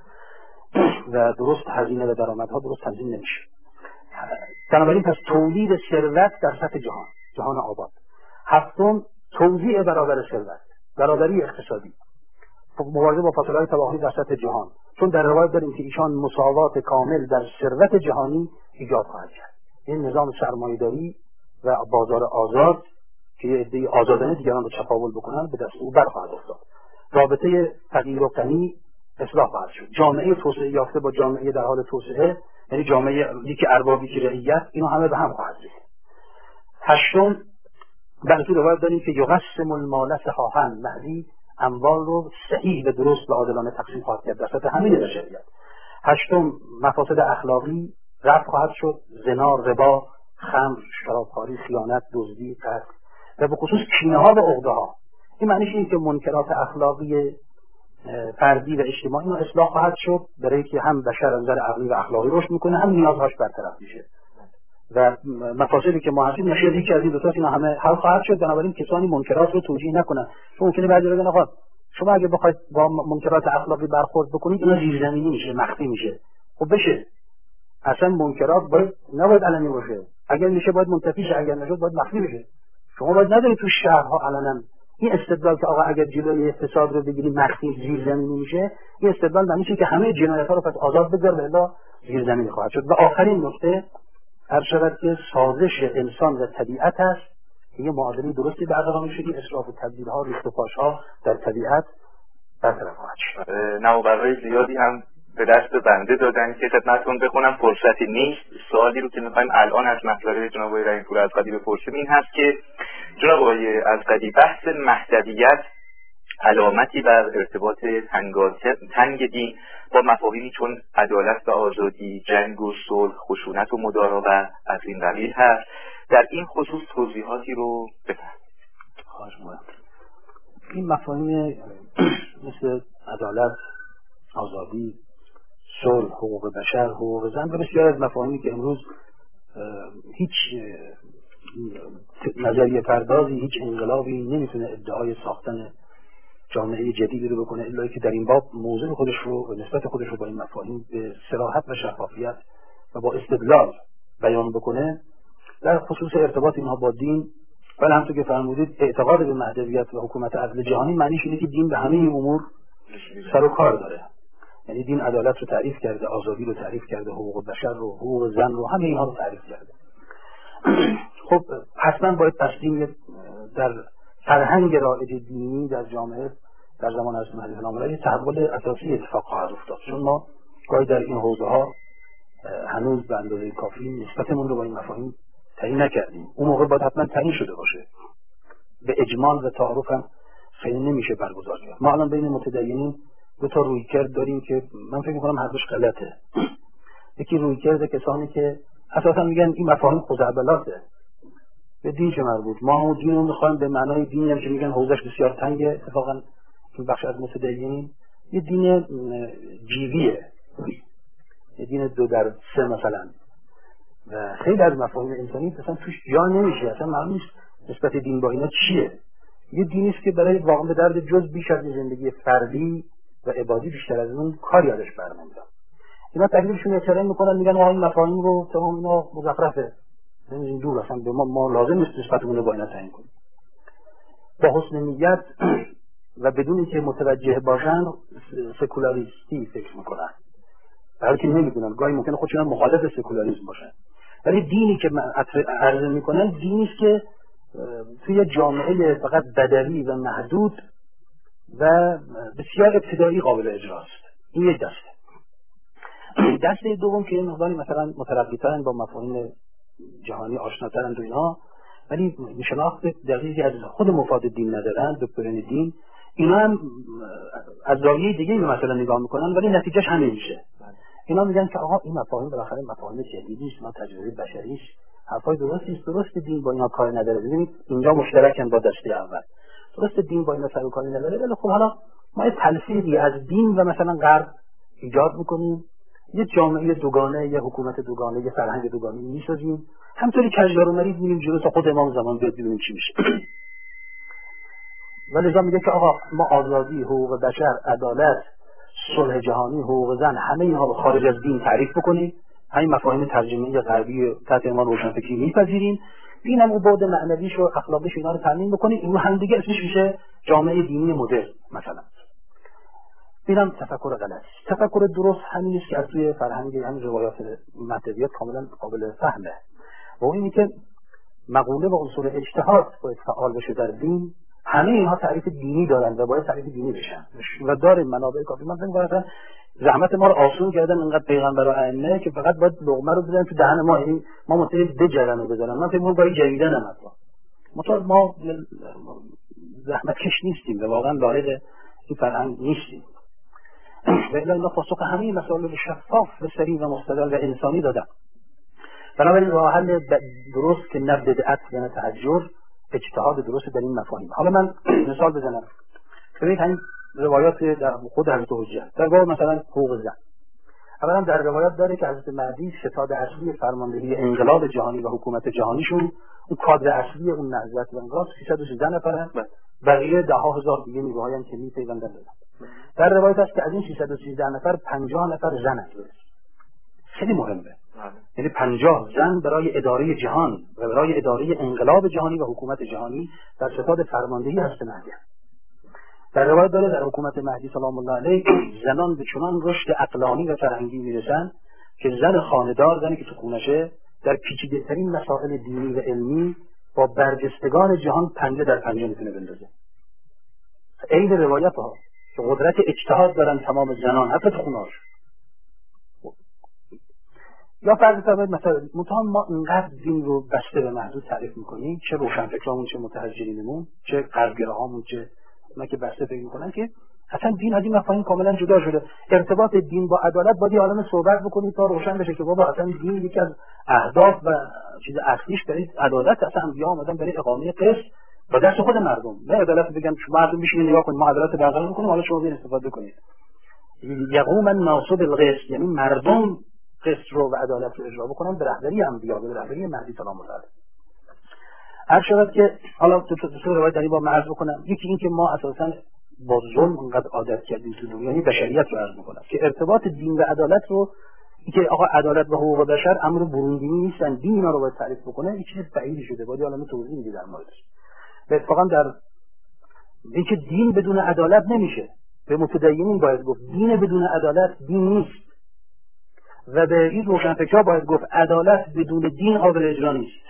و درست هزینه و درآمدها درست تنظیم نمیشه. بنابراین پس تولید ثروت در سطح جهان آباد. هفتم، توزیع برابر ثروت، برابری اقتصادی، مبارزه با فاصله طبقاتی در سطح جهان. چون در روایت داریم که ایشان مساوات کامل در ثروت جهانی ایجاد خواهد کرد. این نظام سرمایه‌داری و بازار آزاد که یه عده آزادانه دیگران رو چپاول بکنن به دست او برخواهد افتاد. رابطه فقیر و غنی اصلاح خواهد شد. جامعه توسعه یافته با جامعه در حال توسعه، یعنی جامعه یکی اربابی که رعیت، اینو همه به هم خواهد زد. هشتم، در تو روایت داریم که یقسم المال صحاحا، مهدی اموال رو صحیح و درست و عادلانه تقسیم خواهد کرد در سطح همه بشریت. هشتم، مفاسد اخلاقی رفع خواهد شد، زنا، ربا، خمر، شرابخواری، خیانت، دزدی، قتل و به خصوص کینه ها و عقده ها. این معنیش اینه که منکرات اخلاقی فردی و اجتماعی اینا اصلاح خواهد شد، برای که هم بشر از نظر عقلی و اخلاقی رشد میکنه، هم نیازهاش برطرف میشه و مفاسدی که ما هستیم نشه یکی از این دو تا اینا همه حل خواهد شد. بنابراین کسانی منکرات رو توجیه نکنن، چون ممکنه بعضی بگن آقا شما اگه بخواید با منکرات اخلاقی برخورد بکنید اینا زیرزمینی میشه، مخفی میشه. خب بشه، اصلا منکرات نباید علنی باشه، اگر میشه باید منتفی شه، اگر نشد باید مخفی بشه. شما باید ندارید تو شهرها علنا این استدلال که آقا اگر جلوی فساد رو بگیری مخفی زیرزمینی میشه، این استدلال معنیش که همه جنایت‌ها رو پس آزاد بذار والا زیرزمینی خواهد شد. و آخرین نکته هر شود که سازش انسان و طبیعت است که یه معادله درستی برقرار میشه که اسراف و تبدیل‌ها، ریخت و پاش‌ها در طبیعت برطرف خواهد شد. نوآوری‌های زیادی هم به دست بنده دادن که خدمتتون بخونم، فرصتی نیست. سوالی رو که می‌خوایم الان از مطلب جناب آقای رحیم‌پور ازقدی بپرسیم این هست که جناب آقای ازقدی بحث مهدویت علامتی بر ارتباط تنگ دین با مفاهیمی چون عدالت و آزادی، جنگ و صلح، خشونت و مدارا و از این قبیل هست. در این خصوص توضیحاتی رو بفرمایید. این مفاهیم مثل عدالت، آزادی، صلح، حقوق بشر، حقوق زن و بسیار از مفاهیمی که امروز هیچ نظریه پردازی، هیچ انقلابی نمیتونه ادعای ساختن جامعه جدیدی رو بکنه الا که در این باب موضوع خودش رو و نسبت خودش رو با این مفاهیم به صراحت و شفافیت و با استدلال بیان بکنه. در خصوص ارتباط اینها با دین، ولی همونطور که فرمودید اعتقاد به مهدویت و حکومت عدل جهانی معنیش اینه که دین به همه این امور سر و کار داره. یعنی دین عدالت رو تعریف کرده، آزادی رو تعریف کرده، حقوق بشر رو، حقوق زن رو، همه اینها رو تعریف کرده. خب حتما باید تصمیم در فرهنگ رایج دینی در جامعه در زمان حضرت مهدی سلام الله تحول اساسی اتفاق خواهد افتاد، چون ما گاهی در این حوزه ها هنوز به اندازه کافی نسبتمون رو با این مفاهیم تعیین نکردیم. اون موقع باید حتما تعیین شده باشه. به اجمال و تعارف هم خیلی نمیشه برگزار کرد. ما الان بین متدینین دو تا رویکرد داریم که من فکر می‌کنم هر دوش غلطه. یکی رویکرد کسانی که اساسا میگن این مفاهیم خزعبلاته، به دین چه مربوط، ما هم دین رو میخوایم به معنای دینی هم که میگن حوزش بسیار تنگه. اتفاقا این بخش از متدینین یه دین جیویه، یه دین 2 در 3 مثلا، و خیلی از مفاهیم انسانی مثلا توش جا نمیشه، اصلا معلوم نیست نسبت دین با اینا چیه. یه دینی است که برای واقعا به درد جز بیش از زندگی فردی و عبادی بیشتر از اون کاری ازش برنمیاد. اینا تکلیفشون اعتراض میکنن، میگن آقا این مفاهیم رو تمام اینا مزخرفه، این دور اصلا به ما لازم نیست نسبتمون رو با اینا تعیین کنیم. با حسن نیت و بدون اینکه متوجه باشن سکولاریستی فکر میکنن، بلکه نمیدونن، گاهی ممکنه خودشون مخالف سکولاریسم باشن، ولی دینی که عرضه میکنن دینی است که توی جامعه فقط بدوی و محدود و بسیار ابتدایی قابل اجراست. این یک دسته. دسته دوم که مقداری مثلا مترقی‌ترن، با مفاهیم جهانی آشناترن و اینا، ولی شناخت دقیقی از خود مفاد دین ندارن، دکترین دین، اینا هم از زاویه دیگه به مثلا نگاه میکنن ولی نتیجهش همین میشه. اینا میگن که آقا این مفاهیم بالاخره مفاهیم جدیدی است، ما تجربه بشری است، حرفای درستی است، درست دین با اینا کار نداره. ببینید اینجا مشترکن با دسته اول، درست دین با اینا سر و کاری نداره، ولی خب حالا ما یه تلفیقی از دین و مثلا غرب ایجاد میکنیم، یه جامعه دوگانه، یه حکومت دوگانه، یه فرهنگ دوگانه میسازیم، همطوری کجدار و مریض میریم جلو تا خود امام زمان بیاد ببینیم چی میشه. ولی میگه که آقا ما آزادی، حقوق بشر، عدالت، صلح جهانی، حقوق زن، همه اینها رو خارج از دین تعریف بکنیم، همین مفاهیم ترجمه‌ای غربی تحت عنوان روشنفکری میپذیریم، اینم اون بعد معنویش و اخلاقیش اینا رو تامین بکنیم، این هم دیگه اسمش میشه جامعه دینی مدرن مثلا. اینم تفکر غلط. تفکر درست همین است که از توی فرهنگ همین روایات مهدویت کاملا قابل فهمه، و اینی که مقوله و عنصر اجتهاد باید فعال بشه در دین. همه اینها تعریف دینی دارن و باید تعریف دینی بشن و داره منابع کافی. من فکر می‌کنم زحمت ما رو آسون کردن اینقدر پیغمبر و ائمه که فقط باید لقمه رو بزنن تو دهن ما، یعنی ما متوجه بجرن و بزنن. من فکر می‌کنم باید جریدن هم حتی ما زحمت کش نیستیم و واقعا لایق این فرهنگ نیستیم. و الا پاسخ همه مسائل شفاف و سریع و مستدل و انسانی دادن. بنابراین راه حل درست که نه بدعت و نه تحجر، اجتهاد درست در این مفاهیم. حالا من مثال بزنم. ببینید همین روایات در خود حضرت حجت در باب مثلا حقوق زن. اولا در روایات داره که حضرت مهدی ستاد اصلی فرماندهی انقلاب جهانی و حکومت جهانیشون اون کادر اصلی اون نهضت و انقلاب 313 نفرن، بقیه ده ها هزار دیگه نیروهایی که میپیوندن دادن. در روایت هست که از این 313 نفر 50 نفر زن هستند. خیلی مهمه. یعنی 50 زن برای اداره جهان و برای اداره انقلاب جهانی و حکومت جهانی در ستاد فرماندهی حضرت مهدی. در روایت داره در حکومت مهدی سلام الله علیه زنان به چنان رشد عقلانی و فرهنگی میرسن که زن خانه‌دار، زنی که تو خونشه، در پیچیده‌ترین مسائل دینی و علمی با برجستگان جهان پنجه در پنجه میتونه بندازه. این روایت ها که قدرت اجتهاد دارن تمام زنان حتی تو خونه‌هاش. یا فرض کنید مثلا ما اینقدر دین رو بسته به محدود تعریف میکنیم، چه روشنفکرامون، چه متحجرینمون، چه غربگراهامون، چه اونا که بسته فکر میکنن که اصلا دین از این مفاهیم کاملا جدا شده. ارتباط دین با عدالت باید عالم صحبت بکنید تا روشن بشه که بابا اصلا دین یکی از اهداف و چیز اصلیش برای عدالت، اصلا انبیا اومدن برای اقامه قسط با دست خود مردم. نه عدالت بگن شما مردم بشینید نگاه کنید ما عدالت برقرار میکنیم حالا شما بیاین استفاده کنید. یقوم الناس بالقسط، یعنی مردم قسط رو و عدالت رو اجرا بکنن به رهبری انبیا، به رهبری مهدی سلام الله علیه. هر شود که حالا تو روایت داری با مرز بکنم، یکی این که ما اساساً با ظلم انقدر عادت کردیم تو دنیا، یعنی بشریت رو عرض میکنم که ارتباط دین و عدالت رو، اینکه آقا عدالت و حقوق بشر امر بروندینی نیستن، دین اینا رو باید تعریف بکنه، این چیز بعیدی شده. باید حالا توضیح میدی در موردش. اتفاقا در اینکه دین بدون عدالت نمیشه، به متدینین باید گفت دین بدون عدالت دین نیست، و به این روشنفکرها باید گفت عدالت بدون دین قابل اجرا نیست.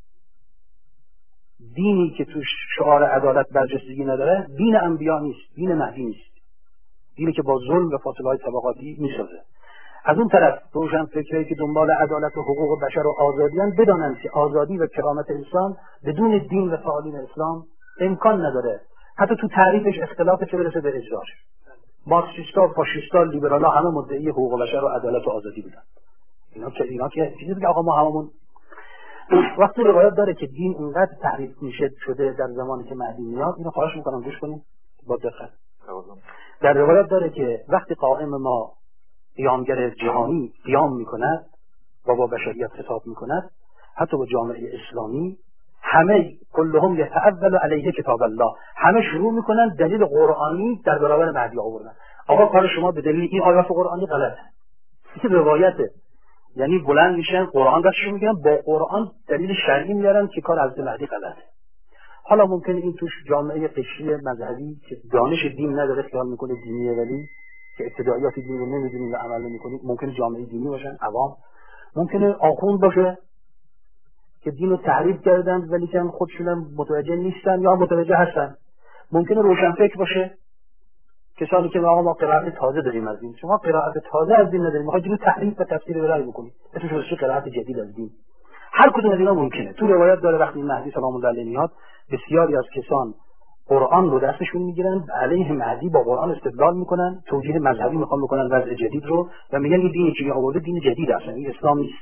دینی که توش شعار عدالت برجستگی نداره دین انبیا نیست، دین مهدی نیست، دینی که با ظلم و فاصله‌های طبقاتی میسازه. از اون طرف روشنفکرایی که دنبال عدالت و حقوق بشر و آزادیان بدانند که آزادی و کرامت انسان بدون دین و فعالین اسلام امکان نداره، حتی تو تعریفش اختلاف چه برسه به اجراش. مارکسیستا، فاشیستا، لیبرالا همه مدعی حقوق بشر و عدالت و آزادی بودن. اینا که چیزی که آقا ما هممون وقتی روایت داره که دین اونقدر تعریف میشه شده در زمانی که مهدی میاد، اینو خواهش میکنم گوش کنیم با دقت. در روایت داره که وقتی قائم ما قیامگر جهانی قیام میکند و با بشریت خطاب میکند، حتی با جامعه اسلامی، همه کلهم یتعول علیه کتاب الله، همه شروع میکنن دلیل قرآنی در برابر مهدی آوردن. آقا کار شما به دلیل این آیات قرآنی غلطه. این روایته، یعنی بلند میشن قرآن دستشون میگیرن با قرآن دلیل شرعی میارن که کار حضرت مهدی غلطه. حالا ممکنه این توش جامعه قشری مذهبی که دانش دین نداره خیال میکنه دینیه، ولی که ابتداییات دین رو نمیدونیم و عمل نمیکنیم، ممکنه جامعه دینی باشن عوام، ممکنه آخوند باشه که دین رو تعریف کردن ولی که خودشون متوجه نیستن یا متوجه هستن، ممکنه روشنفکر باشه، کسانی که ما قرائت تازه داریم از دین. شما قرائت تازه از دین نداریم، میخواید اینو تحریف و تفسیر برای بکنید، اسمش رو قرائت جدید از دین. هر کدوم از اینا ممکنه. تو روایت داره وقتی مهدی سلام الله علیه میاد، بسیاری از کسان قرآن رو دستشون میگیرن، علیه مهدی با قرآن استدلال میکنن، توجیه مذهبی میخوان بکنن وضع جدید رو و میگن این دینی که آورده دین جدید اصلا این اسلام نیست.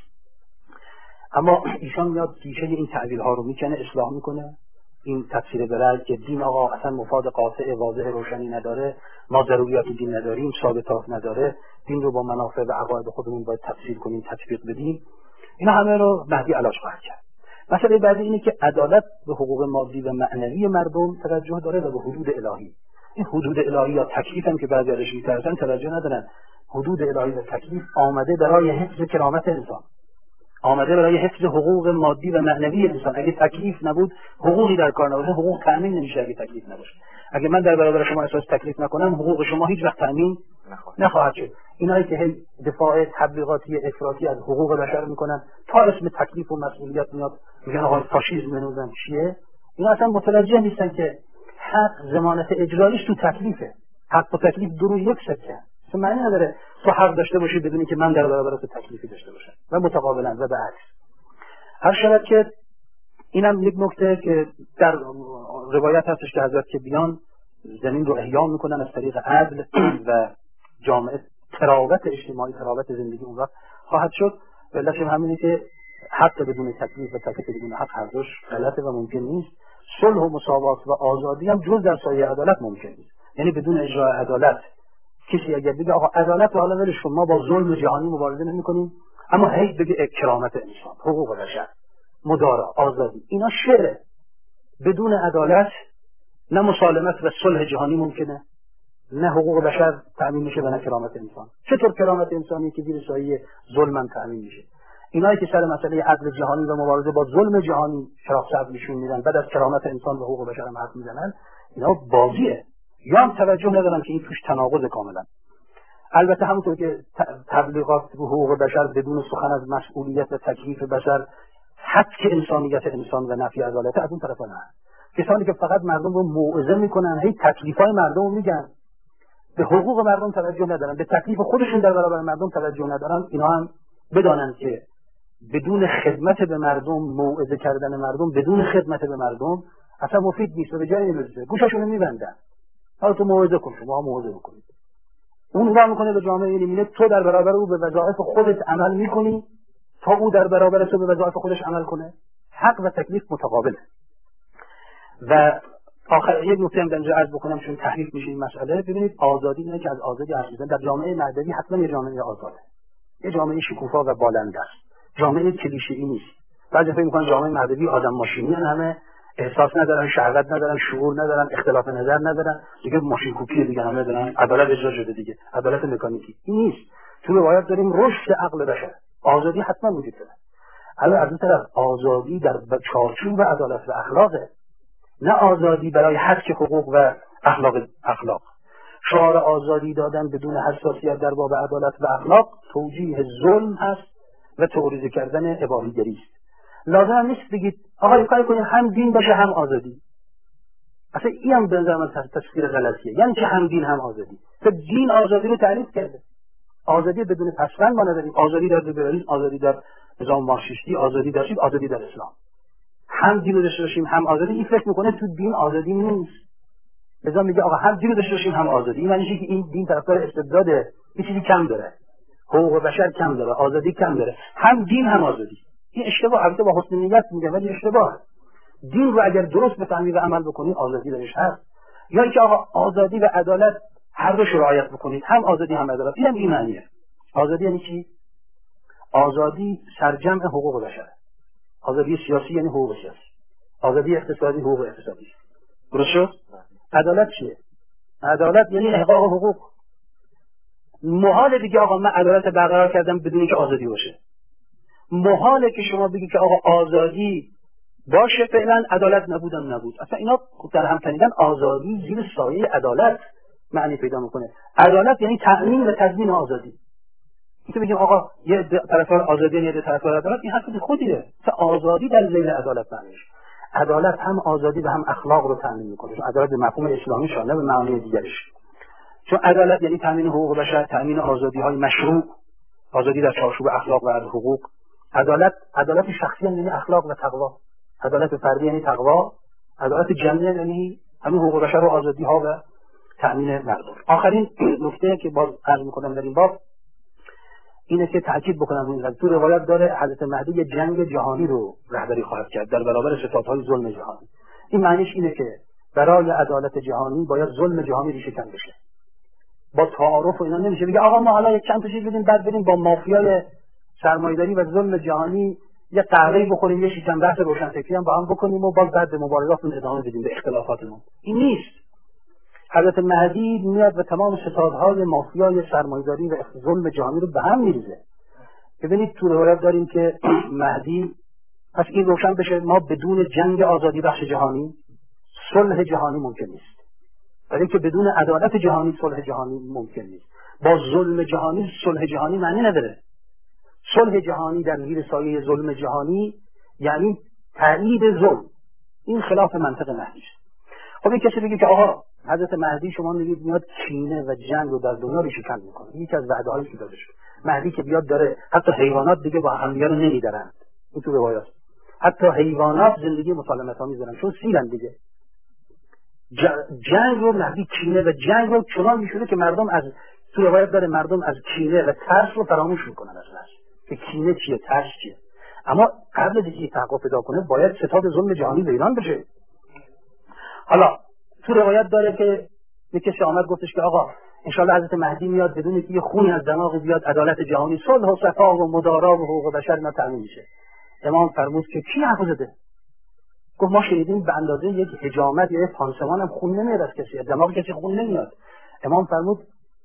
اما ایشان میاد ریشه این تعبیرها رو میکنه، اصلاح میکنه، این تفسیر برای که دین آقا اصلا مفاد قاطع واضح روشنی نداره، ما ضروریات دین نداریم، ثابتات نداره، دین رو با منافع و عقاید خودمون باید تفسیر کنیم، تطبیق بدیم. اینا همه رو مهدی علاج خواهد کرد. مسئله بعدی اینه که عدالت به حقوق مادی و معنوی مردم توجه داره و به حدود الهی. این حدود الهی یا تکلیف هم که بعضی ازش می‌ترسن توجه ندارن. حدود الهی و تکلیف آمده برای حفظ کرامت انسان، آمده برای حفظ حقوق مادی و معنوی انسان. اگه تکلیف نبود، حقوقی در کار نباشه، حقوق تامین نمیشه. اگه تکلیف نباشه، اگه من در برابر شما احساس تکلیف نکنم، حقوق شما هیچ وقت تامین نخواهد شد. اینایی که هی دفاع تبلیغاتی افراطی از حقوق بشر میکنن، تا اسم تکلیف و مسئولیت میاد میگن آقا فاشیسم نمیدونم چیه، اینا اصلا متوجه نیستن که حق ضمانت اجرایش تو تکلیفه. حق و تکلیف دو روی یک سکه. اصلا معنی نداره تو حق داشته باشی بدونی که من در برابر تو تکلیفی داشته باشم و متقابلا و بالعکس. هر شود که اینم یک نکته که در روایت هستش که حضرت که بیان زمین رو احیا میکنن از طریق عدل و جامعه تراوت اجتماعی، تراوت زندگی اون وقت خواهد شد. علتش همینه که حق بدون تکلیف و تکلیف بدون حق هر دوش غلطه و ممکن نیست. صلح و مساوات و آزادی هم جز در سایه عدالت ممکن نیست. یعنی بدون اجرای عدالت کسی اگر بگه آقا عدالت رو حالا ولش کن، ما با ظلم جهانی مبارزه نمی‌کنیم، اما هی بگه کرامت انسان، حقوق بشر، مدارا، آزادی، اینا شعره. بدون عدالت نه مسالمت و صلح جهانی ممکنه، نه حقوق بشر تأمین میشه و نه کرامت انسان. چطور کرامت انسانی که زیر سایه ظلم تأمین میشه؟ اینایی که سر مسئله عدل جهانی و مبارزه با ظلم جهانی چراغ سبز نشون میدن، بعد از کرامت انسان و حقوق بشر هم حرف میزنن، اینا بازیه. یا هم توجه ندارن که این توش تناقض کاملا. البته همونطور که تبلیغات رو حقوق بشر بدون سخن از مسئولیت و تکلیف بشر، حق انسانیت انسان و نفی عدالت، از اون طرف نه. کسانی که فقط مردم رو موعظه میکنن، هی تکلیفای مردم رو میگن، به حقوق مردم توجه ندارن، به تکلیف خودشون در برابر مردم توجه ندارن، اینا هم بدانن که بدون خدمت به مردم، موعظه کردن مردم بدون خدمت به مردم اصلا مفید نیست و به جایی نمیرسه. گوششون رو میبندن. حالا تو موعظه کن، شما موعظه بکنید. اون نگاه میکنه به جامعه، یعنی تو در برابر او به وظایف خودت عمل میکنی تا او در برابر تو به وظایف خودش عمل کنه. حق و تکلیف متقابله. و آخر یک نکته هم در اینجا عرض بکنم چون تحریف میشه این مسئله. ببینید آزادی اینه که از آزادی حرف میزنن. در جامعه مهدوی حتما یه جامعه آزاده، یه جامعه شکوفا و بالند است، جامعه کلیشه‌ای نیست. بعضی فکر می‌کنن جامعه مهدوی آدم ماشینی، همه احساس ندارن، شهوت ندارن، شعور ندارن، اختلاف نظر ندارن، دیگه ماشین کوپی دیگه همه دارن، عدالت اجرا شده دیگه، عدالت مکانیکی. این نیست. تو روایت داریم رشد عقل بشر، آزادی حتما وجود داره. اما از اون طرف آزادی در چارچوب عدالت و اخلاقه، نه آزادی برای حذف حقوق و اخلاق. شعار آزادی دادن بدون حساسیت در باب عدالت و اخلاق توجیه ظلم هست و توریزه کردن اباحیگری است. لازم نیست بگید آقا کاری کنید هم دین باشه هم آزادی. اصلا این هم به نظر من تصویر غلطیه. یعنی که هم دین هم آزادی. تو دین آزادی رو تعریف کرده. آزادی بدون پسوند ما نداریم. آزادی در لیبرالیسم، آزادی در نظام مارکسیستی، آزادی در اسلام. هم دین رو داشته باشیم هم آزادی. این فکر میکنه تو دین آزادی نیست. لذا میگه آقا هم دین رو داشته باشیم هم آزادی. این معنیشه که این دین طرفدار استبداده، یه چیزی کم داره. حقوق بشر کم داره، آزادی کم داره. هم دین هم آزادی. این اشتباه. البته با حسن نیت میگه ولی اشتباه. دین رو اگر درست بفهمی و عمل بکنید آزادی درش هست. یا اینکه آقا آزادی و عدالت هر دو رعایت بکنید، هم آزادی هم عدالت. اینم این معنیه. آزادی یعنی چی؟ آزادی سرجمع حقوق بشر. آزادی سیاسی یعنی حقوق سیاسی. آزادی اقتصادی حقوق اقتصادی. درست شد؟ عدالت چیه؟ عدالت یعنی احقاق حقوق. محاله دیگه آقا من عدالت برقرار کردم بدون اینکه آزادی باشه. محاله که شما بگید که آقا آزادی باشه فعلا عدالت نبود. اصلا اینا در هم تنیدن. آزادی زیر سایه عدالت معنی پیدا میکنه. عدالت یعنی تأمین و تضمین آزادی. اینکه بگیم آقا یه طرفدار آزادی یه طرفدار عدالت، این حرف خودیه. مثلا آزادی در ذیل عدالت معنیش. عدالت هم آزادی و هم اخلاق رو تأمین میکنه. چون عدالت به مفهوم اسلامی شامل به معنی دیگرش. چون عدالت یعنی تأمین حقوق بشر، تأمین آزادی‌های مشروع، آزادی در چارچوب اخلاق و حقوق. عدالت شخصی یعنی اخلاق و تقوا. عدالت فردی یعنی تقوا. عدالت جمعی یعنی همین حقوق بشر و آزادی‌ها و تأمین مردم. آخرین نکته که باز عرض می‌کنم در این باب اینه که تأکید بکنم روی این. تو روایت داره حضرت مهدی جنگ جهانی رو رهبری خواهد کرد در برابر ستادهای ظلم جهانی. این معنیش اینه که برای عدالت جهانی باید ظلم جهانی ریشه کن بشه. با تعارف و اینا نمیشه. بگه آقا ما حالا یک چند تا چیز بدیم بعد بریم با مافیای سرمایه‌داری و ظلم جهانی یه قهوه‌ای بخوریم، یه شیشم بحث روشنفکری هم با هم بکنیم و باز بعد به مبارزاتمون ادامه بدیم به اختلافاتمون. این نیست. حضرت مهدی میاد و تمام ستادهای مافیای سرمایه‌داری و ظلم جهانی رو به هم میریزه. ببینید تو روایت داریم که مهدی پس این روشن بشه ما بدون جنگ آزادی بخش جهانی صلح جهانی ممکن نیست. ولی که بدون عدالت جهانی صلح جهانی ممکن نیست. با ظلم جهانی صلح جهانی معنی نداره. صلح جهانی در زیر سایه ظلم جهانی یعنی تایید ظلم. این خلاف منطق مهدی است. خب این کسی بگه که آقا حضرت مهدی شما میگید میاد کینه و جنگ رو در دنیا ریشه کن میکنه. این یکی از وعده‌هایی که داده شد. مهدی که بیاد داره حتی حیوانات دیگه با هم دیگه رو نمیدارن. این تو روایات. حتی حیوانات زندگی مسالمت‌آمیز دارن چون سیرن دیگه. جنگ رو مهدی کینه و جنگ رو چنان میشونه که مردم از تو روایت داره مردم از کینه و ترس رو فراموش میکنن اصلا. که کینه چیه، ترس چیه. اما قبل از اینکه تحقق پیدا کنه باید ستاد ظلم جهانی به ایران بشه. حالا تو روایت داره که یک کسی آمد گفتش که آقا انشالله حضرت مهدی میاد بدون که یه خونی از دماغ بیاد، عدالت جهانی، صلح و صفا و مدارا و حقوق بشر اینا تامین میشه. امام فرمود که کی حرف زده؟ گفت ما شنیدیم به اندازه یک حجامت یا یک پانسمان هم خون نمیاد از کسی، دماغ کسی خون نمیاد. امام فرمود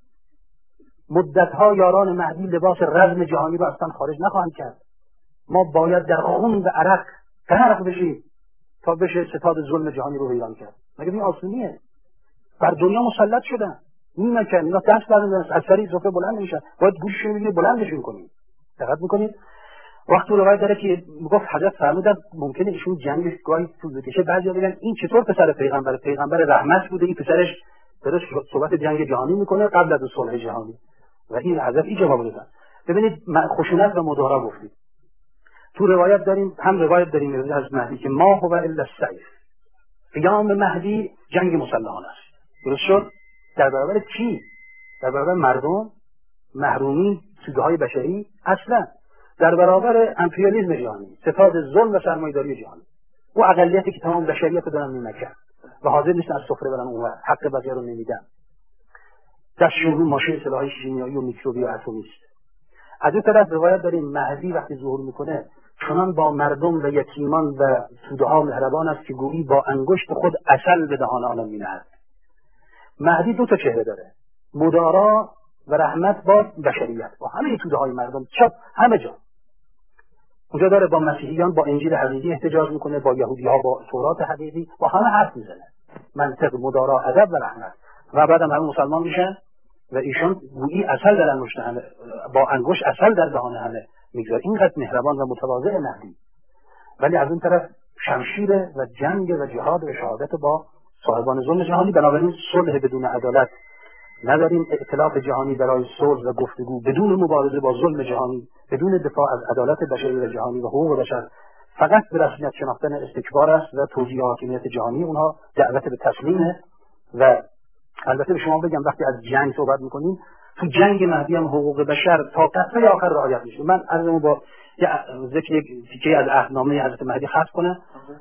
مدت‌ها یاران مهدی لباس رزم جهانی رو اصلا خارج نخواهند کرد. ما باید در خون و عرق غرق بشیم تا بشه ستاد ظلم جهانی رو ایران کرد. مگه این آسونیه؟ بر دنیا مسلط شدن، نمی‌کنن اینا، دست بردارن از سری سفره بلند میشن، باید گوششون رو بگیرید بلندشون کنید. دقت می‌کنید؟ وقتی روایت داره که گفت حضرت فرمودن ممکنه ایشون جنگش گاهی طول بکشه، بعضیا بگن این چطور پسر پیغمبر رحمت بوده، این پسرش داره صحبت جنگ جهانی میکنه قبل از صلح جهانی. و این حضرت این جواب دادن. ببینید خشونت و مدارا گفتید. تو روایت داریم، هم روایت داریم از مهدی که ما هو الا السیف، قیام مهدی جنگ مسلحانه است. درست شد؟ در برابر کی؟ در برابر مردم، محرومین، سودهای بشری، اصلا در برابر امپریالیسم جهانی، ستاد ظلم و سرمایه‌داری جهانی. و اقلیتی که تمام بشریت رو دارن میمکن و حاضر نیستن از سفره برن اونور، حق بقیه رو نمیدن. دستشون رو ماشین سلاح‌های شیمیایی و میکروبی و اتمی است. از این طرف روایت داریم مهدی وقتی ظهور میکنه چنان با مردم و یتیمان و توده‌ها مهربان است که گویی با انگشت خود عسل به دهان آنها می‌نهد. مهدی دو تا چهره داره، مدارا و رحمت با بشریت، با همه توده‌های مردم، چپ همه جا. اونجا داره با مسیحیان با انجیل حقیقی احتجاج میکنه، با یهودی‌ها با تورات حقیقی، با همه حرف میزنه، منطق، مدارا، ادب و رحمت. و بعدم همه مسلمان میشن و ایشون گویی عسل در انگشت همه، با انگشت عسل در دهان همه میگذاره. اینقدر مهربان و متواضع مهدی. ولی از اون طرف شمشیر و جنگ و جهاد و شهادت با صاحبان ظلم جهانی. بنابراین صلح بدون عدالت نداریم، ائتلاف جهانی برای صلح و گفتگو بدون مبارزه با ظلم جهانی، بدون دفاع از عدالت بشری و جهانی و حقوق بشر، فقط به رسمیت شناختن استکبار است و توزیع حاکمیت جهانی. اونها دعوت به تسلیمه. و البته به شما بگم وقتی از جنگ صحبت میکنیم، تو جنگ مهدی هم حقوق بشر تا قطعه آخر رعایت میشه. من عرضمو با ذکر یک تیکه از عهدنامه حضرت مهدی ختم کنم.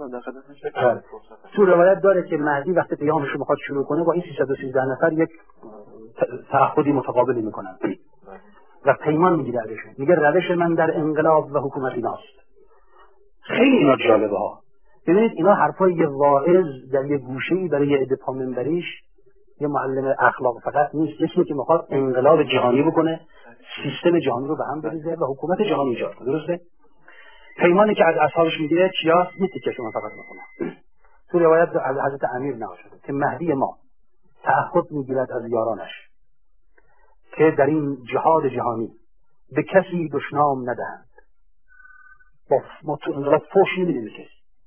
تو روایت داره که مهدی وقتی قیامش رو میخواد شروع کنه با این 313 نفر یک تعهدی متقابلی میکنن و پیمان میگیره ازشون، میگه روش من در انقلاب و حکومت ایناست. خیلی اینا جالبه ها. ببینید اینا حرفای یه واعظ در یه گوشه‌ای برای یه عده پا منبریش، یه معلم اخلاق فقط نیست، کسی که میخواد انقلاب جهانی بکنه، سیستم جهانی رو به هم بریزه و حکومت جهانی ایجاد کنه. درسته؟ پیمانی که از اصحابش میگیره چیاست؟ یه تیکه شما فقط میخونم. تو روایت از حضرت امیر نقل شده که مهدی ما تعهد میگیرد از یارانش که در این جهاد جهانی به کسی دشنام ندهند، با فوش نمیدیم کسی،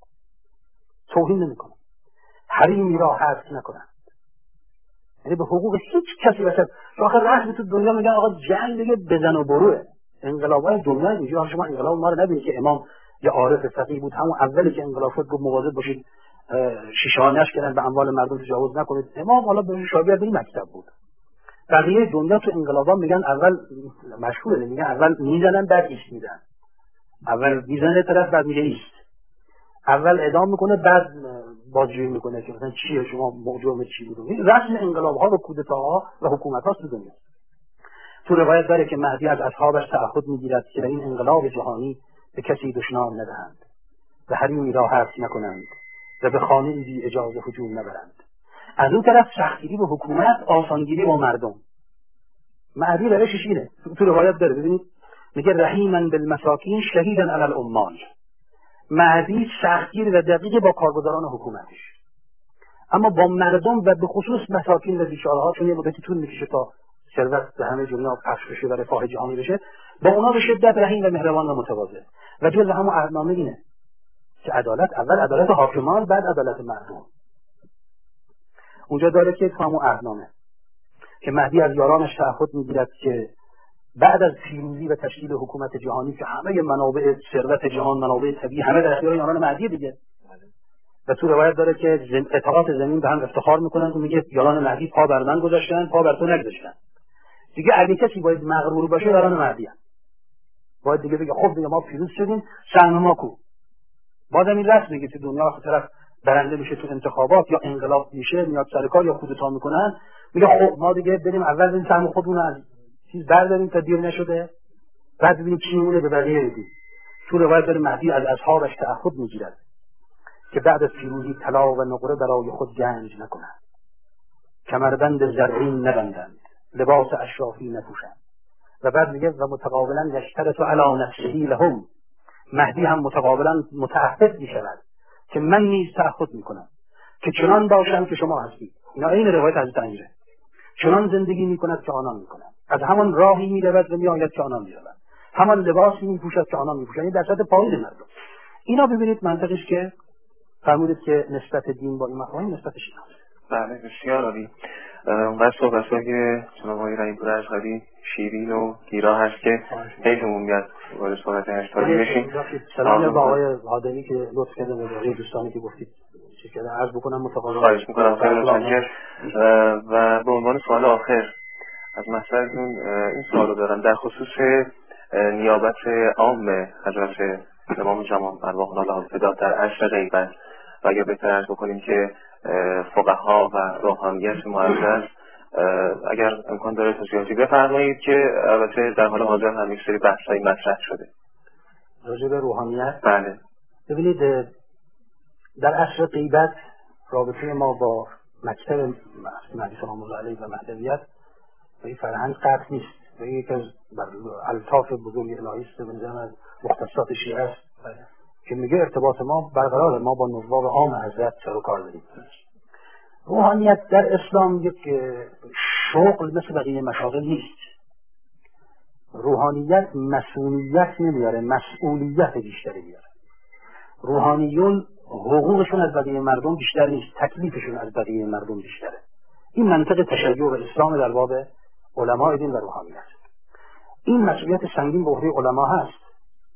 توهین نمیکنن، حریمی را حذف نکنند، یعنی به حقوق هیچ کسی واسه آخر رسم تو دنیا میگن آقا جنگ دیگه بزن و بروه. انقلابای دنیا اینجا شما انقلاب ما رو نبینید که امام یا عارف فقیه بود، همون اولی که انقلاب شد گفت مواظب باشید شیشه نشکنن، به اموال مردم تجاوز نکنید. امام حالا به شاگرد این مکتب بود. بقیه دنیا تو انقلابا میگن اول مشهوره، میگن اول میزنن بعد ایست میدن، اول میزنه طرف بعد میگه ایست، اول اعدام میکنه بعد بازجویی میکنه که مثلا چیه شما موضوع چی بود. این رسم انقلاب‌ها و کودتاها و حکومت‌ها تو دنیا. تو روایت داره که مهدی از اصحابش تعهد میگیرد که در این انقلاب جهانی به کسی دشنام ندهند و حریمی را حذف نکنند و به خانه‌ای بی اجازه هجوم نبرند. از اون طرف سختگیری به حکومت، آسانگیری با مردم. مهدی روشش اینه. تو روایت داره، ببینید میگه رحیما بالمساکین شهیدا علی العمال. مهدی سختگیر و دقیق با کارگزاران حکومتش، اما با مردم و به خصوص مساکین و بیچاره‌ها، چون یه مدتی طول میکشه تا ثروت به همه دنیا پخش بشه و رفاه جهانی بشه، با اونا به شدت رحیم و مهربان و متواضع. و جز همون عهدنامه اینه که عدالت اول عدالت حاکمان بعد عدالت مردم. اونجا داره که همون عهدنامه که مهدی از یارانش تعهد میگیرد که بعد از پیروزی و تشکیل حکومت جهانی که همه منابع ثروت جهان، منابع طبیعی همه در اختیار یاران مهدی دیگه، و تو روایت داره که قطعات زمین به هم افتخار میکنن و میگه یاران مهدی پا بر من گذاشتن، پا بر تو نگذاشتن. دیگه اگه کسی باید مغرور باشه یاران مهدی هست. باید دیگه بگه خب دیگه ما پیروز شدیم، سهم ما کو. بازم این رسم میگه تو دنیا طرف برنده میشه تو انتخابات یا انقلاب میشه میاد سر کار یا کودتا میکنن، میگه خب ما دیگه بریم اول این سهم خودمون از چیز برداریم تا دیر نشده، بعد ببینیم کی میمونه به بقیه بدیم. تو روایت داره مهدی از اصحابش تعهد میگیرد که بعد از پیروزی طلا و نقره برای خود گنج نکنند، کمربند زرین نبندند، لباس اشرافی نپوشند. و بعد میگه و متقابلا یشترط علی نفسه لهم، مهدی هم متقابلا متعهد میشود که من نیز تعهد میکنم که چنان باشم که شما هستید. اینا این روایت از تنگیره، چنان زندگی میکند که آنان میکنند، از همان راهی میرود و میآید که آنان میروند، همان لباسی میپوشد که آنان میپوشند. این در سطح پایین مردم. اینا ببینید منطقش که فرمودید که نسبت دین با این مفاهیم نسبتش ایناست. بله بسیار عالی. اونقدر صحبت‌های جناب آقای رحیم‌پور اشقری شیرین و گیرا هست که خیلیمون میاد وارد صحبت اشتالی بشیم. سلام به آقای حاضری که لطف کرده و بقیه دوستانی که گفتید چه کرده عرض بکنم متقابلا. خواهش می‌کنم خیلی و به عنوان سوال آخر از مطلبتون این سوالو دارم در خصوص نیابت عام حضرت امام جمال ارواح الله الفدا در عصر غیبت و اگر بهتر عرض بکنیم که فقها و روحانیت معزز اگر امکان داره توضیحاتی بفرمایید که البته در حال حاضر هم یک سری بحث‌های مطرح شده راجع به روحانیت. بله ببینید در عصر غیبت رابطه ما با مکتب مهدی سلام الله علیه و مهدویت و این فرهنگ قطع نیست و یکی از الطاف بزرگ الهی است به نظرم از مختصات شیعه است که میگه ارتباط ما برقراره، ما با نواب عام حضرت سر و کار داریم. روحانیت در اسلام یک شغل مثل بقیه مشاغل نیست. روحانیت مسئولیت نمیاره، مسئولیت بیشتری میاره. روحانیون حقوقشون از بقیه مردم بیشتر نیست، تکلیفشون از بقیه مردم بیشتره. این منطق تشیع و اسلام در باب علماء دین و روحانیت. این مسئولیت سنگین به عهده علما هست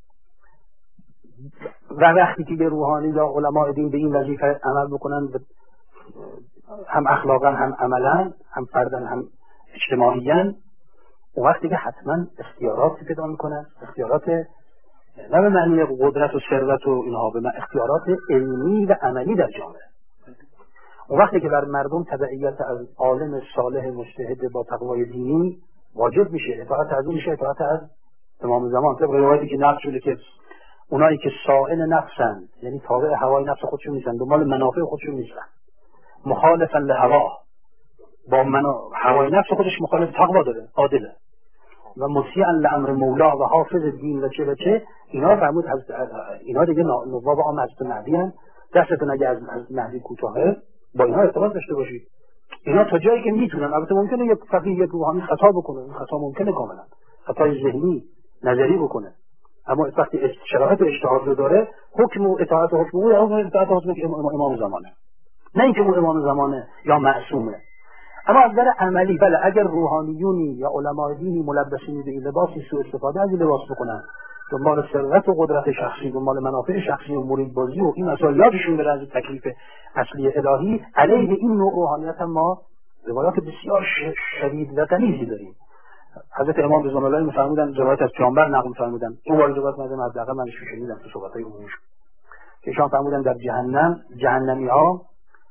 و وقتی که روحانی یا علماء دین به این وظیفه عمل بکنن هم اخلاقا هم عملا هم فردا هم اجتماعیا، اون وقتی که حتما اختیاراتی پیدا میکنن، اختیارات نه به معنی قدرت و ثروت و اینها، به اختیارات علمی و عملی در جامعه. اون وقتی که بر مردم تبعیت از عالم صالح مجتهد با تقوای دینی واجب میشه، اطاعت از اون میشه اطاعت از امام زمان. طبق روایتی که نقل شده که اونایی که سائل نفسند، یعنی تابع هوای نفس خودشون نیستن، دنبال منافع خودشون نیستن، مخالفا لهوا، با هوای نفس خودش مخالف تقوا داره، عادله و مطیعا لامر مولا و حافظ دین و چه اینا فرمود اینا دیگه نواب عام حضرت مهدی ان. دستتون اگه از مهدی کوتاهه با اینا ارتباط داشته باشید. اینا تا جایی که میتونن، البته ممکنه یک فقیه یک روحانی خطا بکنه، این خطا ممکنه کاملا خطای ذهنی نظری بکنه، اما وقتی شرایط اجتهاد رو داره حکم و اطاعت حکم او یا اطاعت حکم امام زمانه، نه اینکه اون امام زمانه یا معصومه. اما از نظر عملی بله، اگر روحانیونی یا علماء دینی ملبسین به این لباسی سوء استفاده از این لباس بکنن، دنبال ثروت و قدرت شخصی، دنبال منافع شخصی و مرید بازی و این مسائل یادشون بره از تکلیف اصلی الهی، علیه این نوع روحانیت هم ما روایات بسیار شدید و غلیظی داریم. حضرت امام رضوان الله می‌فرمودن، روایت از پیامبر نقل می‌فرمودن، اون روایت مثلا از دقیقاً منش شنیدم تو صحبت‌های عمومیش که ایشان فرمودن در جهنم جهنمی‌ها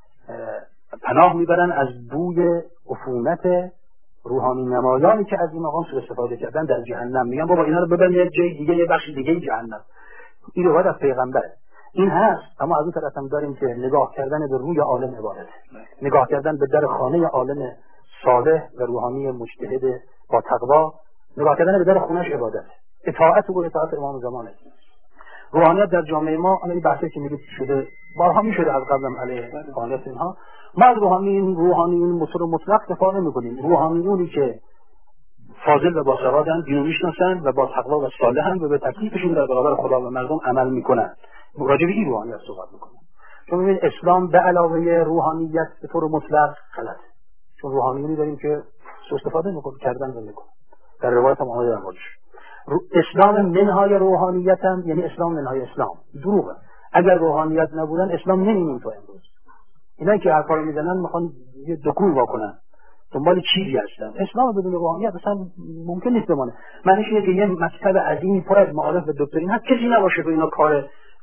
پناه میبرن از بوی عفونت روحانی نمایانی که از این مقام سوء استفاده کردن در جهنم. میگن بابا اینا رو ببرید یه جای دیگه، یه بخش دیگه جهنم. این روایت از پیغمبره، این هست. اما از اون طرف هم داریم که نگاه کردن به روی عالم عبادت، نگاه کردن به در خانه عالم صالح و روحانی مجتهد با تقوا، نگاه کردن به در خونش عبادت، اطاعت و اطاعت امام زمانه. روحانیت در جامعه ما الان بحثی که میگید شده بارها میشده از قبلم علیه روحانیت اینها. ما از روحانیون مطلق دفاع نمی‌کنیم. روحانیونی که فاضل و باسوادن، دین میشناسن و با تقوا و صالحن و به تکلیفشون در برابر خدا و مردم عمل میکنن، راجع به این روحانیت صحبت میکنن. چون ببینید اسلام به علاوه روحانیت به طور مطلق غلطه، چون روحانیونی داریم که سوء استفاده کردن و میکنن. در روایت هم آمده در موردش اسلام منهای روحانیت هم، یعنی اسلام منهای اسلام دروغه. اگر روحانیت نبودن اسلام نمیمون تا امروز. اینایی که حرفا رو میزنن میخوان یه دکون واکنن، دنبال چیزی هستن. اسلام بدون روحانیت اصلا ممکن نیست بمانه. معنیش اینه که یه مکتب عظیمی پر از معارف و دکترین هست، کسی نباشه که اینا کار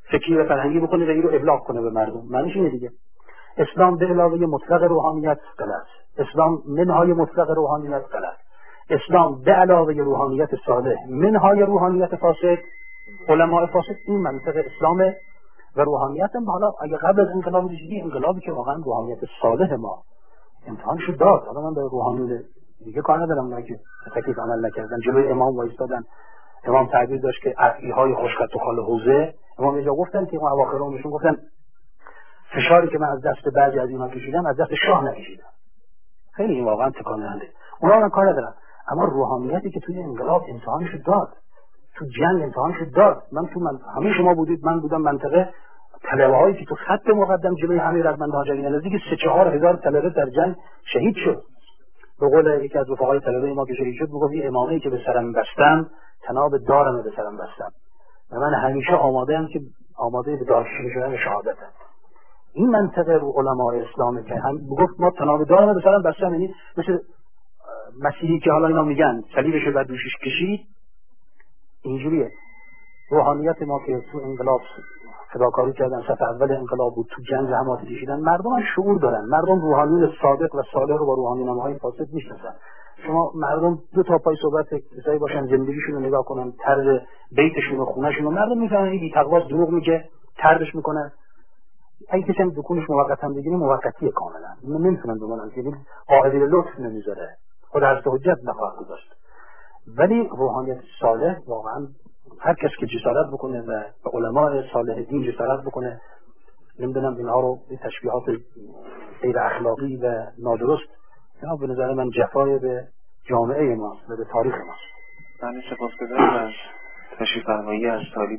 فکری و فرهنگی بکنه و این رو ابلاغ کنه به مردم. معنیش اینه دیگه. اسلام به علاوه مطلق روحانیت غلط، اسلام منهای مطلق روحانیت غلط، اسلام به علاوه روحانیت صالح منهای روحانیت فاسد، علماء فاسد. این منطق اسلامه و روحانیت هم حالا اگه قبل از انقلاب دیگه انقلابی که واقعا روحانیت صالح ما امتحانشو داد. حالا من به روحانیت دیگه کار ندارم، نه که تکلیف عمل نکردن، جلوی امام وایستادن، امام تعبیر داشت که افعی‌های خوشخط و خال حوزه. امام اینجا گفتن که اون اواخر عمرشون گفتن فشاری که من از دست بعضی از اینا کشیدم از دست شاه نکشیدم. خیلی این واقعا تکان دهنده. اونا من کار ندارم، اما روحانیتی که توی انقلاب امتحانشو داد، تو جنگ امتحانشو داد. من همه شما بودید، من بودم منطقه، طلبه‌هایی که تو خط مقدم جلوی امیر از هاجری نزدیک 3-4 هزار طلبه در جنگ شهید شد. به قول یکی از رفقای طلبه ما که شهید شد میگفت این امامه‌ای که به سرم بستم تناب دارم به سرم بستم و من همیشه آماده به دارکشی شدن شهادتم. این منطقه رو علمای اسلامی که هم گفت ما تناب دارم به سرم بستم، یعنی مثل مسیحی که حالا اینا میگن صلیبش بر دوشش کشید، اینجوریه. روحانیت ما که تو انقلاب فداکاری کردن، صف اول انقلاب بود، تو جنگ زحمات کشیدن، مردم هم شعور دارن، مردم روحانیون صادق و صالح رو با روحانیونهای فاسد میشناسن. شما مردم دو تا پای صحبت کسایی باشن زندگیشون رو نگاه کنن، طرز بیتشون و خونه‌شون رو، مردم میفهمن این بی‌تقواست، دروغ میگه، طردش میکنن. اگه کسی هم دکونش موقتا بگیره موقتیه کاملا، نمیتونن بمونن، یعنی قاعده لطف نمیذاره، خود از حجت نخواهد گذاشت. ولی روحانیت صالح واقعا هر کس که جسارت بکنه و به علماء صالح دین جسارت بکنه، نمیدونم اینها رو به تشبیهات غیر اخلاقی و نادرست، اینا به نظر من جفای به جامعه ماست و به تاریخ ماست. من سپاسگزارم از تشریف فرمایی از طالب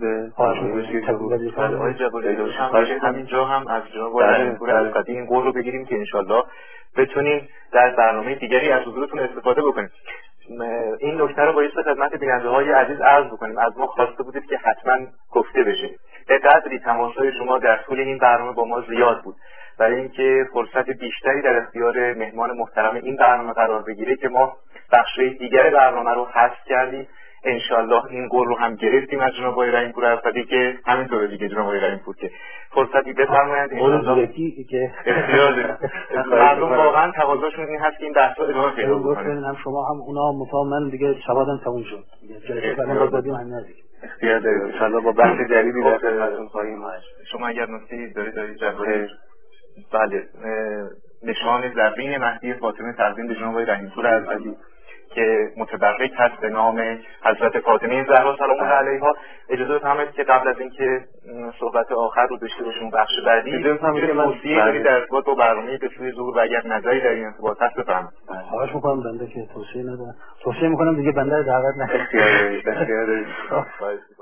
آقای جباری. همینجا هم از جناب رئیس‌جمهور اسقطی این قول رو بگیریم که انشالله بتونیم در برنامه دیگری از حضورتون استفاده بکنیم. این نکته رو باید خدمت بیننده‌های عزیز عرض بکنیم. از ما خواسته بودید که حتما گفته بشه. به قدری تماس‌های شما در طول این برنامه با ما زیاد بود، برای اینکه فرصت بیشتری در اختیار مهمان محترم این برنامه قرار بگیره که ما بخش‌های دیگر برنامه رو حذف کردیم. انشالله این قول رو هم گرفتیم از جناب آقای رحیم‌پور اسقطی که همینطوره دیگه. جناب آقای رحیم‌پور که فرصتی بفرمایید انشالله که مردم واقعا تقاضاشون این هست که این بحث‌ها ادامه پیدا بکنه. هم شما هم اونا مطمئن دیگه سوادم تموم شد. جلسه بعدم باز دادیم هم نزدیک. اختیار دارید انشالله با بحث جدیدی در خدمتتون خواهیم بود. شما اگر نکته‌ای دارید جواب. بله، نشان زرین مهدی فاطمه تقدیم به جناب آقای رحیم‌پور اسقطی که متبرک هست به نام حضرت فاطمه زهرا سلام الله علیها. اجازه بفرمایید که قبل از اینکه صحبت آخر رو داشته باشیم بخش بعدی توصیه دارید در ارتباط با برنامه به سوی ظهور و اگر نظری در این ارتباط هست بفرمایید. خواهش می‌کنم بنده که توصیه ندارم، توصیه می‌کنم دیگه بنده رو دعوت نکنید. اختیار دارید.